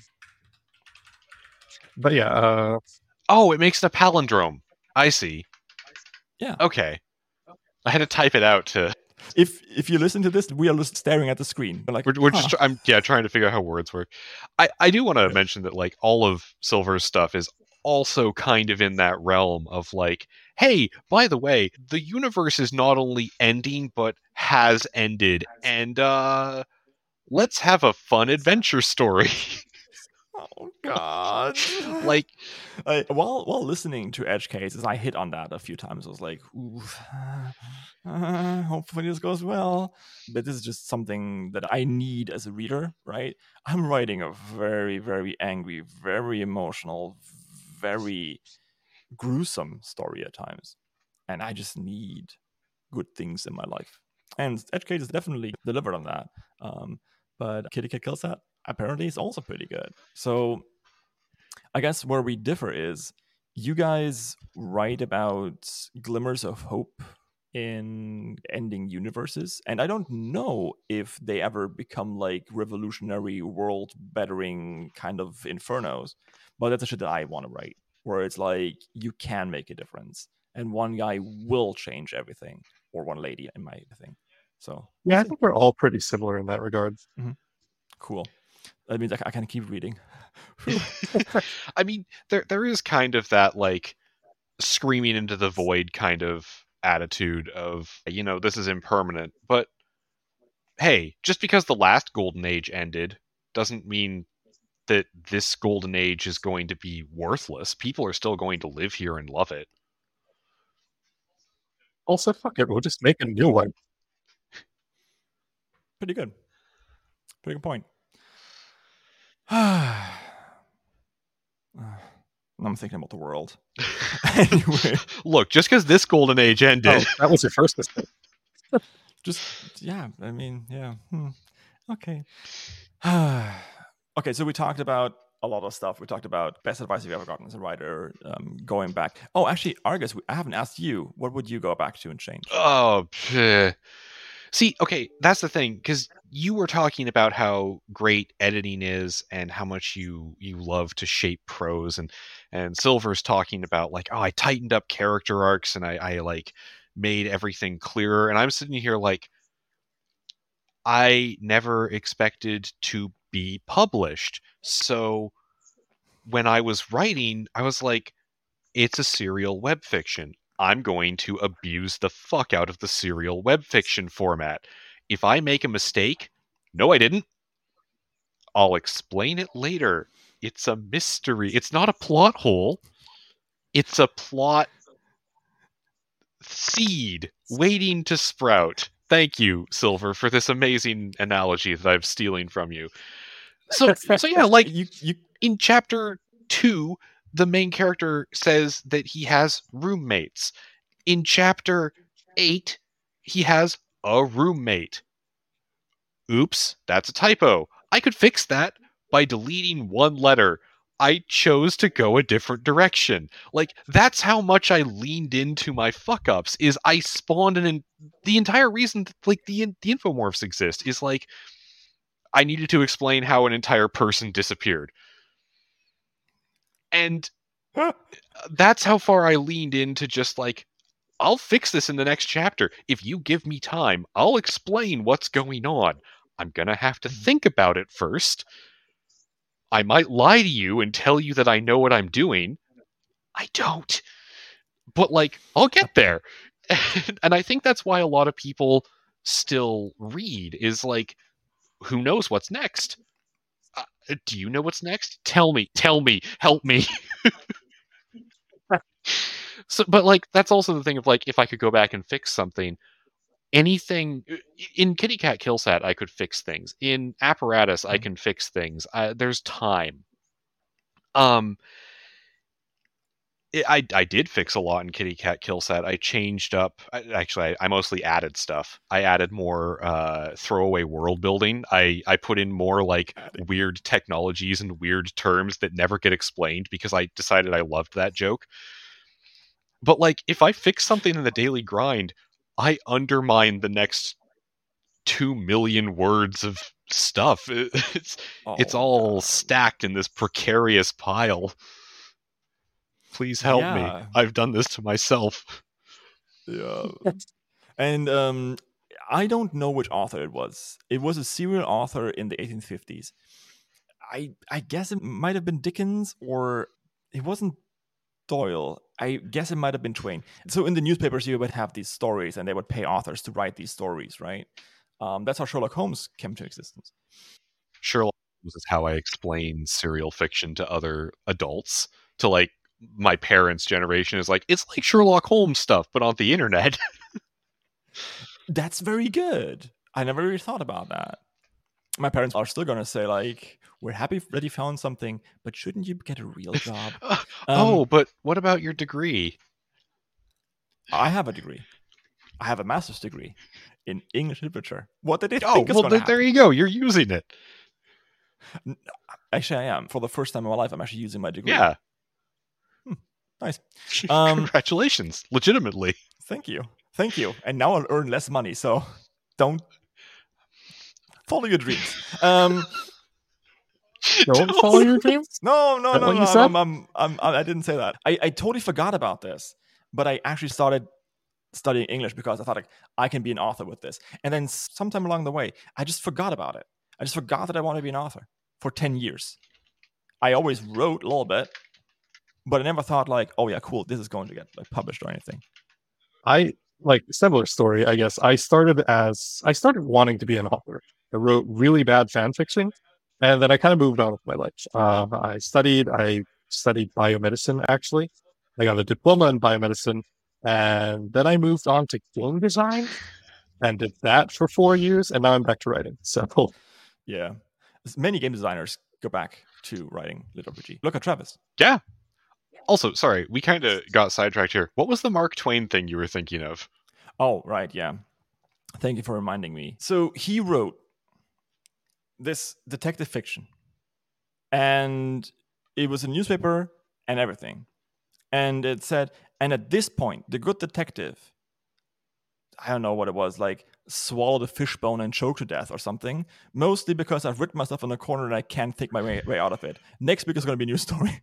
But yeah, Oh, it makes it a palindrome. I see. Yeah. Okay. I had to type it out to... If you listen to this, we are just staring at the screen. Like, We're just I'm trying to figure out how words work. I do want to mention that like all of Silver's stuff is also kind of in that realm of like, hey, by the way, the universe is not only ending but has ended, and let's have a fun adventure story. Oh God! Like, while listening to Edge Cases, I hit on that a few times. I was like, "Ooh, hopefully this goes well." But this is just something that I need as a reader, right? I'm writing a very, very angry, very emotional, very gruesome story at times, and I just need good things in my life. And Edge Cases definitely delivered on that. But Kitty Cat Kills That apparently is also pretty good. So I guess where we differ is you guys write about glimmers of hope in ending universes, and I don't know if they ever become like revolutionary, world bettering kind of infernos, but that's the shit that I want to write, where it's like you can make a difference and one guy will change everything, or one lady in my thing. So yeah, I think we're all pretty similar in that regard. Mm-hmm. Cool. That means I can keep reading. I mean, there is kind of that like screaming into the void kind of attitude of, you know, this is impermanent. But hey, just because the last golden age ended doesn't mean that this golden age is going to be worthless. People are still going to live here and love it. Also, fuck it, we'll just make a new one. Pretty good. Pretty good point. I'm thinking about the world. Anyway. Look, just because this golden age ended. Oh, that was your first mistake. Yeah. I mean, yeah. Okay. Okay, so we talked about a lot of stuff. We talked about best advice you've ever gotten as a writer, going back. Oh, actually, Argus, I haven't asked you. What would you go back to and change? Oh, see, okay, that's the thing, because you were talking about how great editing is and how much you love to shape prose, and Silver's talking about like, oh, I tightened up character arcs and I like made everything clearer, and I'm sitting here like, I never expected to be published. So when I was writing, I was like, It's a serial web fiction. I'm going to abuse the fuck out of the serial web fiction format. If I make a mistake, no, I didn't. I'll explain it later. It's a mystery. It's not a plot hole. It's a plot seed waiting to sprout. Thank you, Silver, for this amazing analogy that I'm stealing from you. So yeah, like in chapter 2, the main character says that he has roommates. In chapter 8, he has a roommate. Oops, that's a typo. I could fix that by deleting one letter. I chose to go a different direction. Like, that's how much I leaned into my fuck-ups, is I spawned the entire reason that, like, the infomorphs exist is, like, I needed to explain how an entire person disappeared. And that's how far I leaned into just, like, I'll fix this in the next chapter. If you give me time, I'll explain what's going on. I'm gonna have to think about it first. I might lie to you and tell you that I know what I'm doing. I don't. But, like, I'll get there. And I think that's why a lot of people still read, is like, who knows what's next? Do you know what's next? Tell me, help me. So, but, like, that's also the thing of, like, if I could go back and fix something, anything in Kitty Cat Kill Sat, I could fix things. In Apparatus, I can fix things. There's time. I did fix a lot in Kitty Cat Kill Sat. I changed up. I mostly added stuff. I added more throwaway world building. I put in more, like, weird technologies and weird terms that never get explained because I decided I loved that joke. But, like, if I fix something in the daily grind, I undermine the next 2 million words of stuff. It's all stacked in this precarious pile. Please help me. I've done this to myself. Yeah. And I don't know which author it was. It was a serial author in the 1850s. I guess it might have been Dickens, or it wasn't Doyle. I guess it might have been Twain. So in the newspapers, you would have these stories, and they would pay authors to write these stories, right? That's how Sherlock Holmes came to existence. Sherlock Holmes is how I explain serial fiction to other adults. To, like, my parents' generation is like, it's like Sherlock Holmes stuff, but on the internet. That's very good. I never really thought about that. My parents are still going to say, like, we're happy that you found something, but shouldn't you get a real job? But what about your degree? I have a degree. I have a master's degree in English literature. What did they think is going to happen? There you go. You're using it. Actually, I am. For the first time in my life, I'm actually using my degree. Yeah. Nice. Congratulations. Legitimately. Thank you. And now I'll earn less money, so don't follow your dreams. Don't follow your dreams? No. I didn't say that. I totally forgot about this, but I actually started studying English because I thought, like, I can be an author with this. And then sometime along the way, I just forgot about it. I just forgot that I wanted to be an author for 10 years. I always wrote a little bit, but I never thought, like, oh yeah, cool, this is going to get, like, published or anything. Similar story, I guess. I started wanting to be an author. I wrote really bad fan fiction, and then I kind of moved on with my life. I studied biomedicine, actually. I got a diploma in biomedicine, and then I moved on to game design and did that for 4 years, and now I'm back to writing. So yeah, many game designers go back to writing lit RPG. Look at Travis. Yeah. Also, sorry, we kind of got sidetracked here. What was the Mark Twain thing you were thinking of? Oh, right, yeah. Thank you for reminding me. So he wrote this detective fiction, and it was a newspaper and everything. And it said, and at this point, the good detective, I don't know what it was, like, swallowed a fishbone and choked to death or something, mostly because I've written myself in a corner and I can't think my way out of it. Next week is going to be a new story.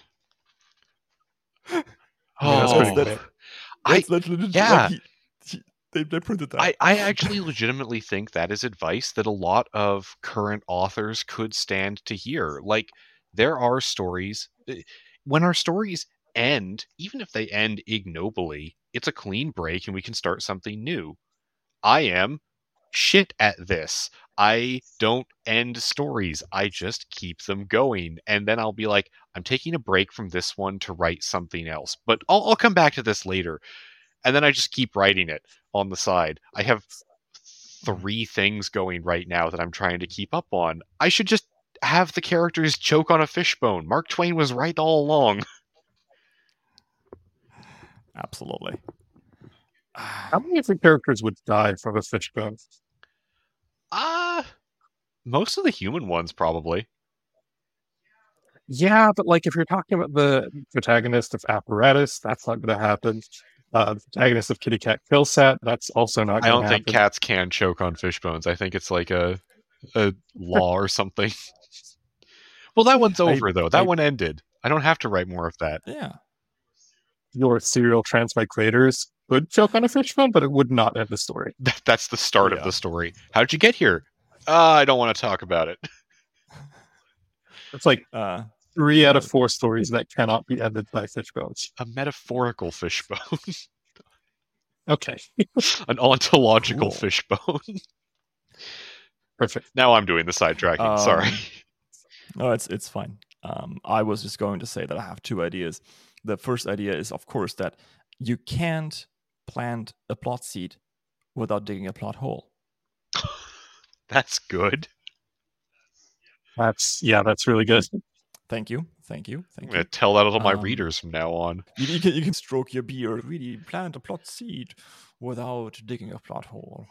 That's literally, yeah. Like, they printed that. I actually legitimately think that is advice that a lot of current authors could stand to hear. Like, there are stories, when our stories end, even if they end ignobly, it's a clean break and we can start something new. I am shit at this. I don't end stories. I just keep them going. And then I'll be like, I'm taking a break from this one to write something else. But I'll come back to this later. And then I just keep writing it on the side. I have 3 things going right now that I'm trying to keep up on. I should just have the characters choke on a fishbone. Mark Twain was right all along. Absolutely. How many of the characters would die from a fishbone? Most of the human ones, probably. Yeah, but like if you're talking about the protagonist of Apparatus, that's not going to happen. The protagonist of Kitty Cat Kill Set, that's also not I going don't to think happen. cats can choke on fishbones. I think it's like a law or something. Well, that one's over, though. That one ended. I don't have to write more of that. Yeah. Your serial transmigrators could choke on a fishbone, but it would not end the story. That's the start of the story. How'd you get here? I don't want to talk about it. It's like 3 out of 4 stories that cannot be ended by fishbones. A metaphorical fishbone. Okay. An ontological fishbone. Perfect. Now I'm doing the sidetracking. Sorry. No, it's fine. I was just going to say that I have 2 ideas. The first idea is, of course, that you can't plant a plot seed without digging a plot hole. That's good. That's really good. Thank you. I'm going to tell that to my readers from now on. You can stroke your beard, really plant a plot seed without digging a plot hole.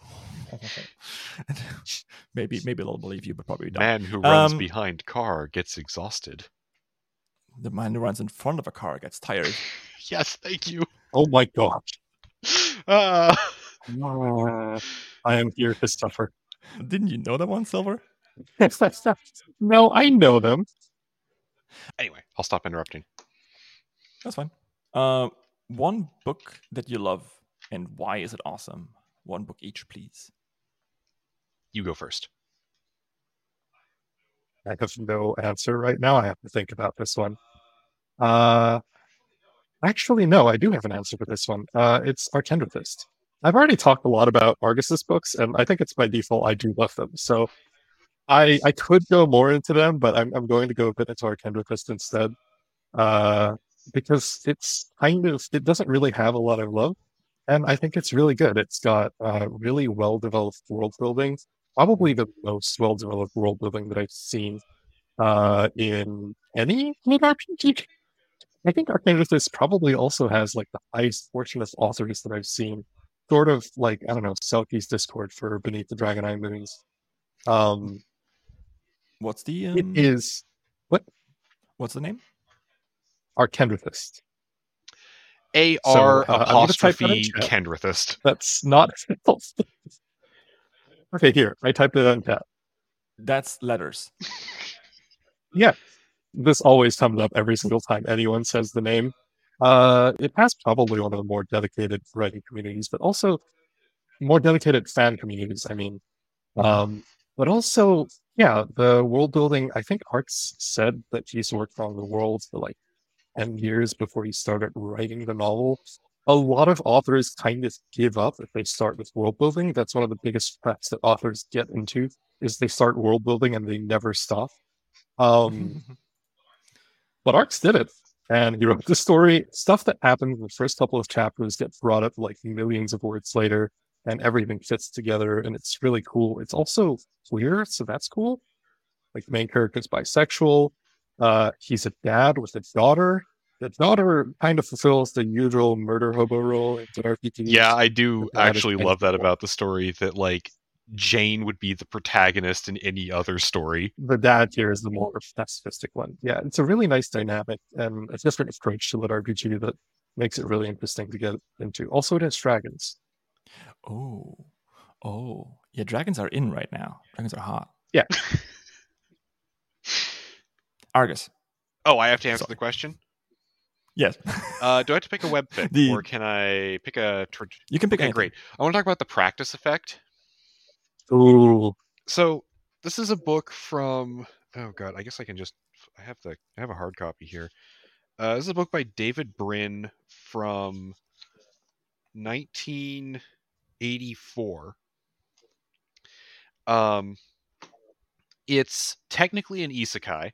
maybe they'll believe you, but probably not. Man who runs behind car gets exhausted. The man who runs in front of a car gets tired. Yes, thank you. Oh my god. I am here to suffer. Didn't you know that one, Silver? No, I know them. Anyway, I'll stop interrupting. That's fine. One book that you love, and why is it awesome? One book each, please. You go first. I have no answer right now. I have to think about this one. Actually, no, I do have an answer for this one. It's Archendrathist. I've already talked a lot about Argus's books, and I think it's by default I do love them. So I could go more into them, but I'm going to go a bit into Archendrathist instead. Because it doesn't really have a lot of love, and I think it's really good. It's got really well-developed world building, probably the most well-developed world building that I've seen in any lit RPG. I think Archendrathist probably also has like the highest portion of authors that I've seen. Sort of like, I don't know, Selkie's Discord for Beneath the Dragon Eye Moons. What's the It is what? What's the name? Archendrathist. AR apostrophe Kendrathist. That's not. Okay, here. I typed it in chat. That's letters. Yeah. This always comes up every single time anyone says the name. It has probably one of the more dedicated writing communities, but also more dedicated fan communities, I mean. But also, yeah, the world building, I think Arx said that he's worked on the world for like 10 years before he started writing the novel. A lot of authors kind of give up if they start with world building. That's one of the biggest traps that authors get into, is they start world building and they never stop. But Arx did it, and he wrote the story. Stuff that happened in the first couple of chapters gets brought up like millions of words later, and everything fits together, and it's really cool. It's also queer, so that's cool. Like, the main character is bisexual. He's a dad with a daughter. The daughter kind of fulfills the usual murder hobo role in RPGs. Yeah, I do actually love that about the story, that like Jane would be the protagonist in any other story. The dad here is the more pacifistic one. Yeah, it's a really nice dynamic and a different approach to lit RPG that makes it really interesting to get into. Also, it has dragons. Oh, yeah, dragons are in right now. Dragons are hot. Yeah. Argus. Oh, I have to answer the question? Yes. Do I have to pick a webfic, or can I pick a... You can pick anything. Great. I want to talk about the practice effect. Ooh. So, this is a book from... Oh, God, I guess I can just... I have a hard copy here. This is a book by David Brin from 1984. It's technically an isekai.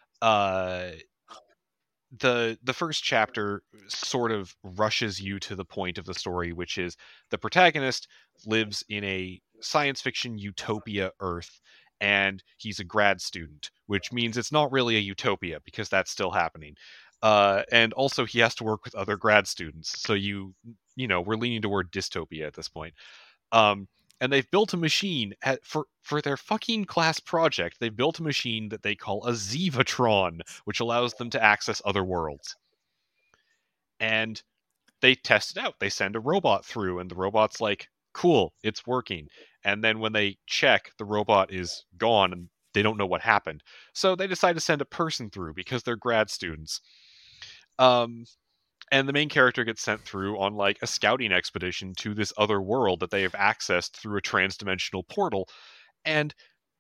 The first chapter sort of rushes you to the point of the story, which is the protagonist lives in a science fiction utopia Earth, and he's a grad student, which means it's not really a utopia because that's still happening. And also he has to work with other grad students, so we're leaning toward dystopia at this point. And they've built a machine for their fucking class project. They've built a machine that they call a Zivatron, which allows them to access other worlds. And they test it out. They send a robot through, and the robot's like, cool, it's working. And then when they check, the robot is gone, and they don't know what happened. So they decide to send a person through because they're grad students. And the main character gets sent through on like a scouting expedition to this other world that they have accessed through a trans-dimensional portal, and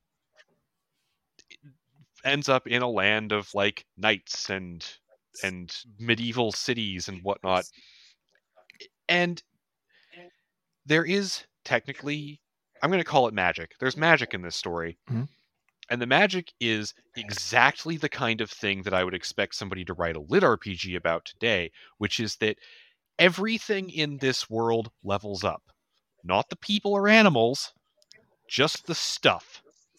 ends up in a land of like knights and medieval cities and whatnot. And there is technically, I'm going to call it magic. There's magic in this story. Mm-hmm. And the magic is exactly the kind of thing that I would expect somebody to write a lit RPG about today, which is that everything in this world levels up. Not the people or animals, just the stuff.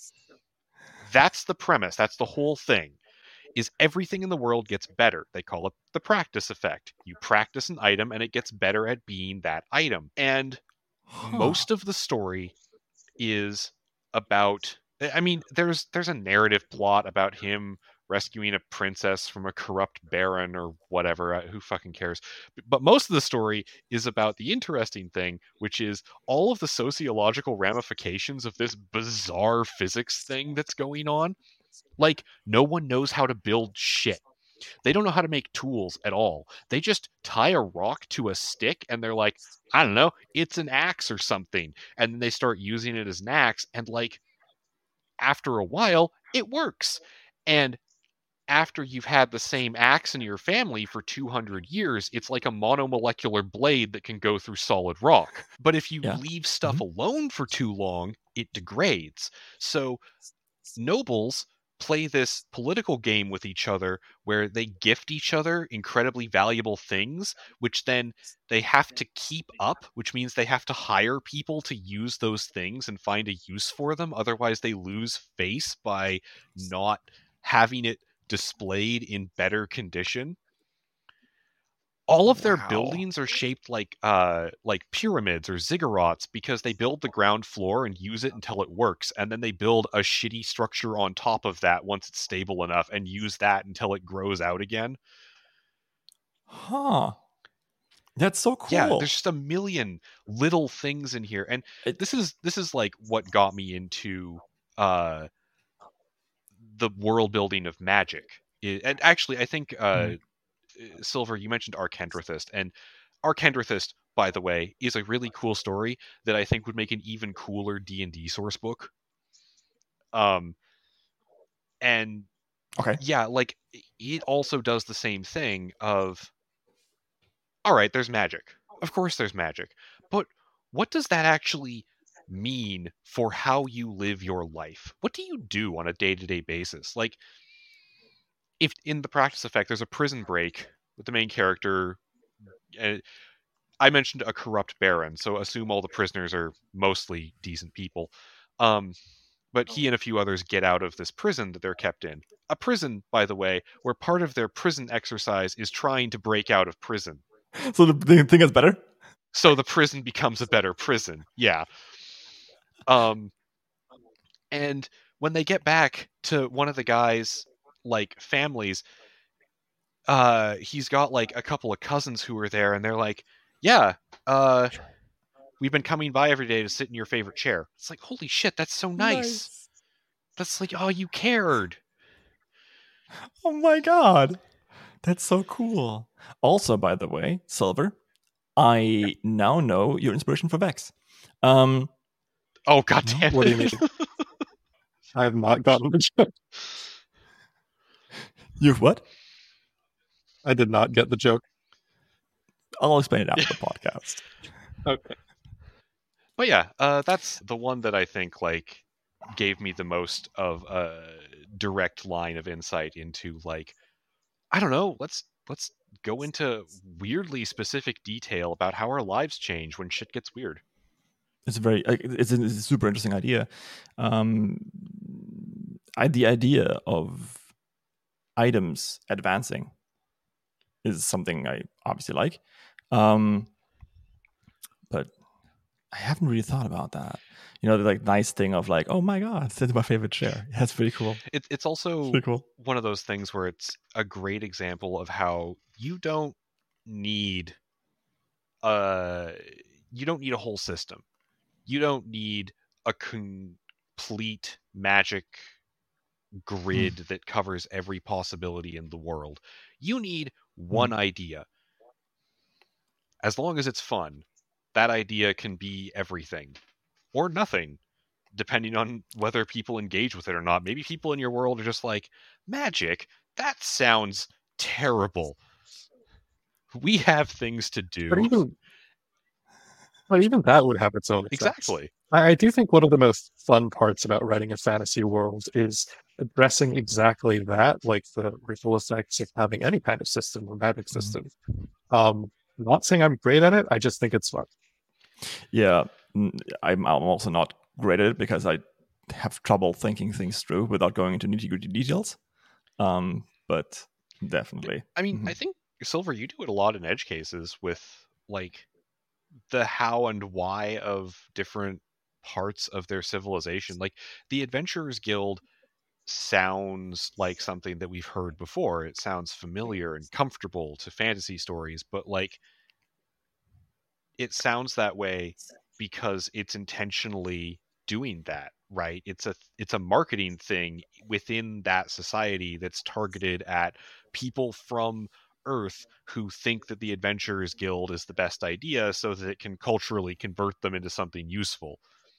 That's the premise. That's the whole thing. Is everything in the world gets better. They call it the practice effect. You practice an item and it gets better at being that item. And most of the story is about... I mean, there's a narrative plot about him rescuing a princess from a corrupt baron or whatever. Who fucking cares? But most of the story is about the interesting thing, which is all of the sociological ramifications of this bizarre physics thing that's going on. Like, no one knows how to build shit. They don't know how to make tools at all. They just tie a rock to a stick and they're like, I don't know, it's an axe or something. And then they start using it as an axe, and like, after a while, it works. And after you've had the same axe in your family for 200 years, it's like a monomolecular blade that can go through solid rock. But if you leave stuff alone for too long, it degrades. So nobles play this political game with each other where they gift each other incredibly valuable things, which then they have to keep up, which means they have to hire people to use those things and find a use for them. Otherwise, they lose face by not having it displayed in better condition. All of their buildings are shaped like pyramids or ziggurats because they build the ground floor and use it until it works, and then they build a shitty structure on top of that once it's stable enough and use that until it grows out again. Huh. That's so cool. Yeah, there's just a million little things in here, and this is like what got me into the world building of magic. And actually, I think Silver, you mentioned Archendrathist, and Archendrathist, by the way, is a really cool story that I think would make an even cooler D&D source book. And yeah, like, it also does the same thing of, all right, there's magic. Of course there's magic. But what does that actually mean for how you live your life? What do you do on a day-to-day basis? Like, if in the practice effect, there's a prison break with the main character. I mentioned a corrupt baron, so assume all the prisoners are mostly decent people. But he and a few others get out of this prison that they're kept in. A prison, by the way, where part of their prison exercise is trying to break out of prison. So the thing is better? So the prison becomes a better prison. Yeah. And when they get back to one of the guys' like families, he's got like a couple of cousins who are there, and they're like, yeah, we've been coming by every day to sit in your favorite chair. It's like, holy shit, that's so nice. That's like, oh, you cared. Oh my god. That's so cool. Also, by the way, Silver, I now know your inspiration for Vex. Oh, god damn it. What do you mean? I have not gotten the joke. You've what? I did not get the joke. I'll explain it after the podcast. Okay. But yeah, that's the one that I think like gave me the most of a direct line of insight into like, I don't know, let's go into weirdly specific detail about how our lives change when shit gets weird. It's it's a super interesting idea. The idea of items advancing is something I obviously like, but I haven't really thought about that. You know, the like nice thing of like, oh my god, that's my favorite chair. That's pretty cool. It's also pretty cool. One of those things where it's a great example of how you don't need a whole system. You don't need a complete magic grid that covers every possibility in the world. You need one idea. As long as it's fun, that idea can be everything or nothing, depending on whether people engage with it or not. Maybe people in your world are just like, magic? That sounds terrible. We have things to do. But even that would have its own effects. Exactly. I do think one of the most fun parts about writing a fantasy world is addressing exactly that, like the ripple effects of having any kind of system or magic system. Not saying I'm great at it, I just think it's fun. Yeah, I'm also not great at it because I have trouble thinking things through without going into nitty-gritty details. But definitely. I mean, I think, Silver, you do it a lot in edge cases with like the how and why of different parts of their civilization. Like the Adventurers Guild sounds like something that we've heard before. It sounds familiar and comfortable to fantasy stories, but like it sounds that way because it's intentionally doing that, right? It's a marketing thing within that society that's targeted at people from Earth who think that the Adventurers Guild is the best idea so that it can culturally convert them into something useful.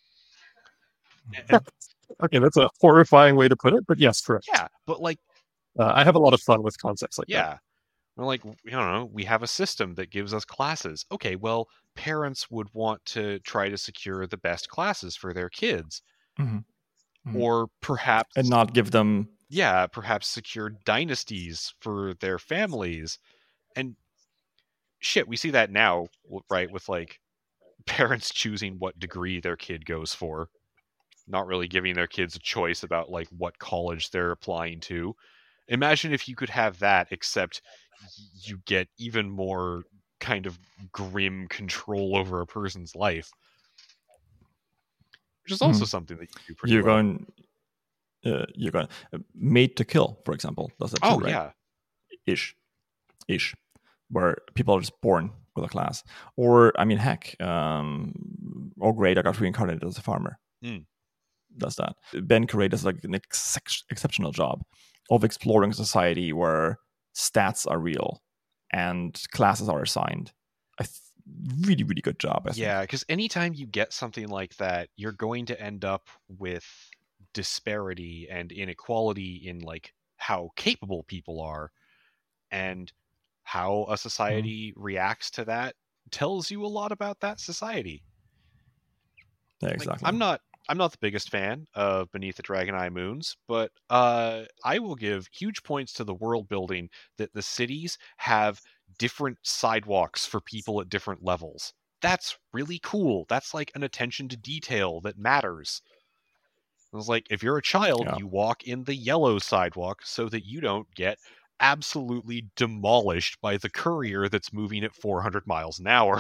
Okay, that's a horrifying way to put it, but yes, correct. Yeah, but like I have a lot of fun with concepts like that. Yeah. We're like, I don't know, we have a system that gives us classes. Okay, well, parents would want to try to secure the best classes for their kids. Or perhaps... And not give them... Yeah, perhaps secure dynasties for their families. And shit, we see that now, right, with like parents choosing what degree their kid goes for. Not really giving their kids a choice about like what college they're applying to. Imagine if you could have that, except you get even more kind of grim control over a person's life. Which is also something that you do pretty well. You're going Made to Kill, for example. Does that too, right? Yeah. Ish. Where people are just born with a class. Or, I mean, heck, or Great, I got reincarnated as a farmer. Does that. Ben Curray does like an exceptional job of exploring a society where stats are real and classes are assigned. Really, really good job, I think. Yeah, because anytime you get something like that, you're going to end up with disparity and inequality in like how capable people are, and how a society reacts to that tells you a lot about that society. Yeah, exactly. Like, I'm not the biggest fan of Beneath the Dragon Eye Moons, but I will give huge points to the world building that the cities have different sidewalks for people at different levels. That's really cool. That's like an attention to detail that matters. It was like, if you're a child, you walk in the yellow sidewalk so that you don't get absolutely demolished by the courier that's moving at 400 miles an hour.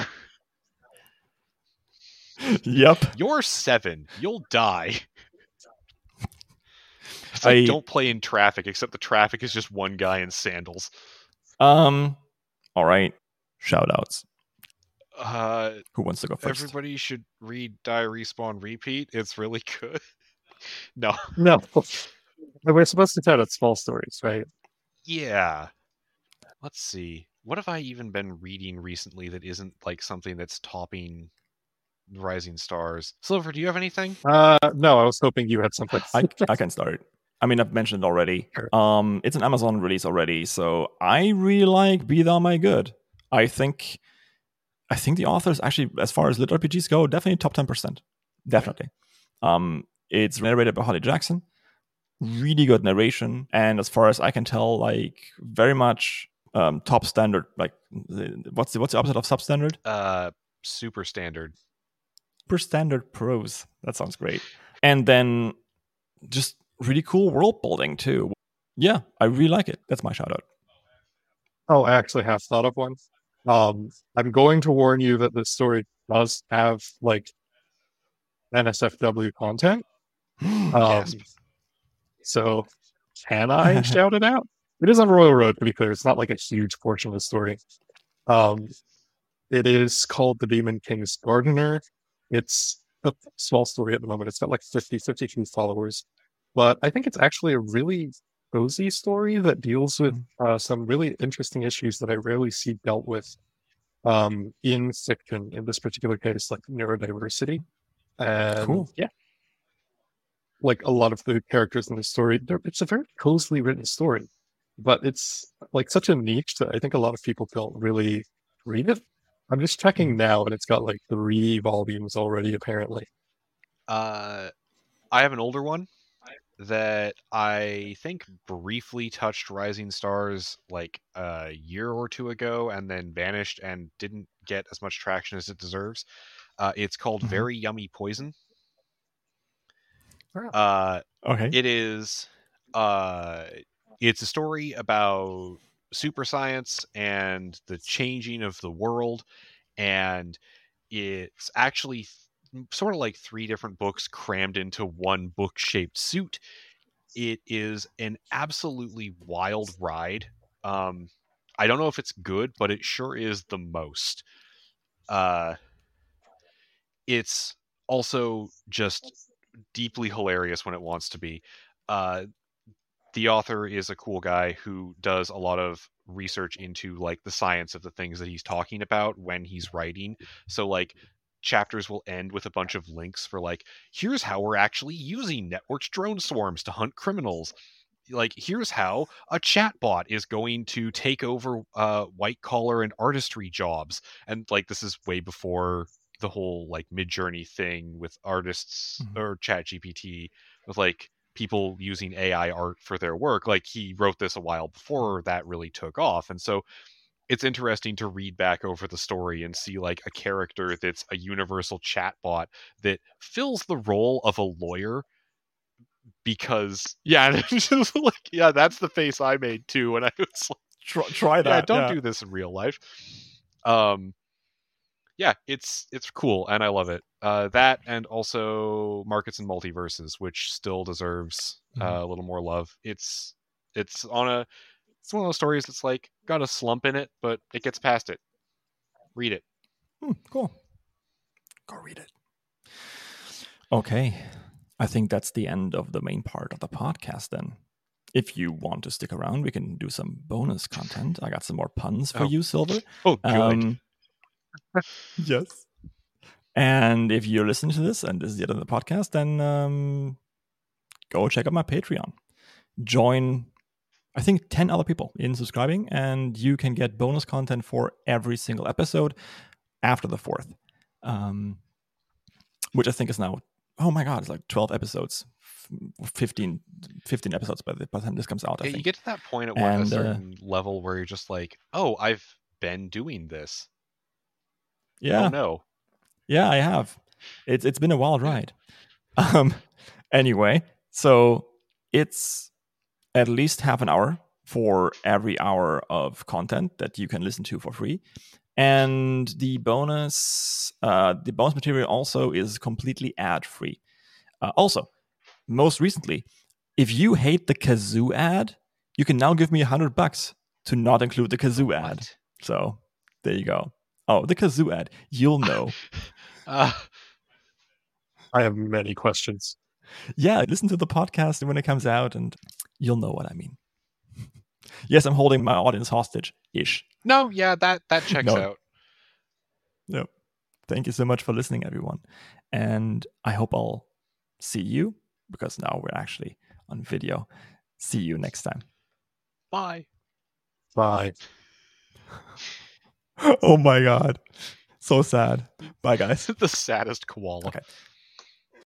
Yep. You're 7. You'll die. It's like, don't play in traffic, except the traffic is just one guy in sandals. All right. Shoutouts. Who wants to go first? Everybody should read Die, Respawn, Repeat. It's really good. No. We're supposed to tell it small stories, right? Yeah. Let's see. What have I even been reading recently that isn't like something that's topping Rising Stars? Silver, do you have anything? No, I was hoping you had something. I can start. I mean, I've mentioned it already. Sure. It's an Amazon release already, so I really like Be Thou My Good. I think the author is actually, as far as lit RPGs go, definitely top 10%. Definitely. It's narrated by Holly Jackson. Really good narration, and as far as I can tell, like very much top standard. Like, what's the opposite of substandard? Super standard. Per standard prose. That sounds great. And then just really cool world building too. Yeah, I really like it. That's my shout out. Oh, I actually have thought of one. I'm going to warn you that this story does have like NSFW content. Gasp. So can I shout it out? It is on Royal Road, to be clear. It's not like a huge portion of the story. It is called The Demon King's Gardener. It's a small story at the moment. It's got like 52 followers. But I think it's actually a really cozy story that deals with some really interesting issues that I rarely see dealt with in fiction, in this particular case, like neurodiversity. And Cool. yeah, like a lot of the characters in the story, it's a very cozily written story, but it's like such a niche that I think a lot of people don't really read it. I'm just checking now, and it's got like 3 volumes already, apparently. I have an older one that I think briefly touched Rising Stars like a year or 2 ago and then vanished and didn't get as much traction as it deserves. It's called Very Yummy Poison. Okay. It is it's a story about super science and the changing of the world, and it's actually sort of like 3 different books crammed into one book-shaped suit. It is an absolutely wild ride. I don't know if it's good, but it sure is the most. It's also just deeply hilarious when it wants to be. The author is a cool guy who does a lot of research into like the science of the things that he's talking about when he's writing. So like chapters will end with a bunch of links for like, here's how we're actually using networked drone swarms to hunt criminals. Like, here's how a chatbot is going to take over white collar and artistry jobs. And like, this is way before the whole like Midjourney thing with artists or ChatGPT with like people using AI art for their work. Like, he wrote this a while before that really took off. And so it's interesting to read back over the story and see like a character that's a universal chatbot that fills the role of a lawyer. Because it's just like, yeah, that's the face I made too when I was like, try that. Yeah, don't do this in real life. Yeah, it's cool and I love it. That and also Markets and Multiverses, which still deserves a little more love. It's one of those stories that's like got a slump in it, but it gets past it. Read it. Cool. Go read it. Okay. I think that's the end of the main part of the podcast then. If you want to stick around, we can do some bonus content. I got some more puns for you, Silver. Oh, good. Yes. And if you're listening to this and this is the end of the podcast, then go check out my Patreon. Join, I think, 10 other people in subscribing, and you can get bonus content for every single episode after the 4th, which I think is now, oh my God, it's like 12 episodes, 15 episodes by the time this comes out. I think You get to that point at a certain level where you're just like, oh, I've been doing this. Yeah. Oh no. Yeah, I have. It's been a wild ride. Anyway, so it's at least half an hour for every hour of content that you can listen to for free. And the bonus material also is completely ad-free. Also, most recently, if you hate the kazoo ad, you can now give me $100 to not include the kazoo ad. What? So there you go. Oh, the kazoo ad. You'll know. I have many questions. Yeah, listen to the podcast when it comes out and you'll know what I mean. Yes, I'm holding my audience hostage-ish. No, yeah, that checks out. No. Thank you so much for listening, everyone. And I hope I'll see you, because now we're actually on video. See you next time. Bye. Bye. Oh my god. So sad. Bye, guys. The saddest koala. Okay.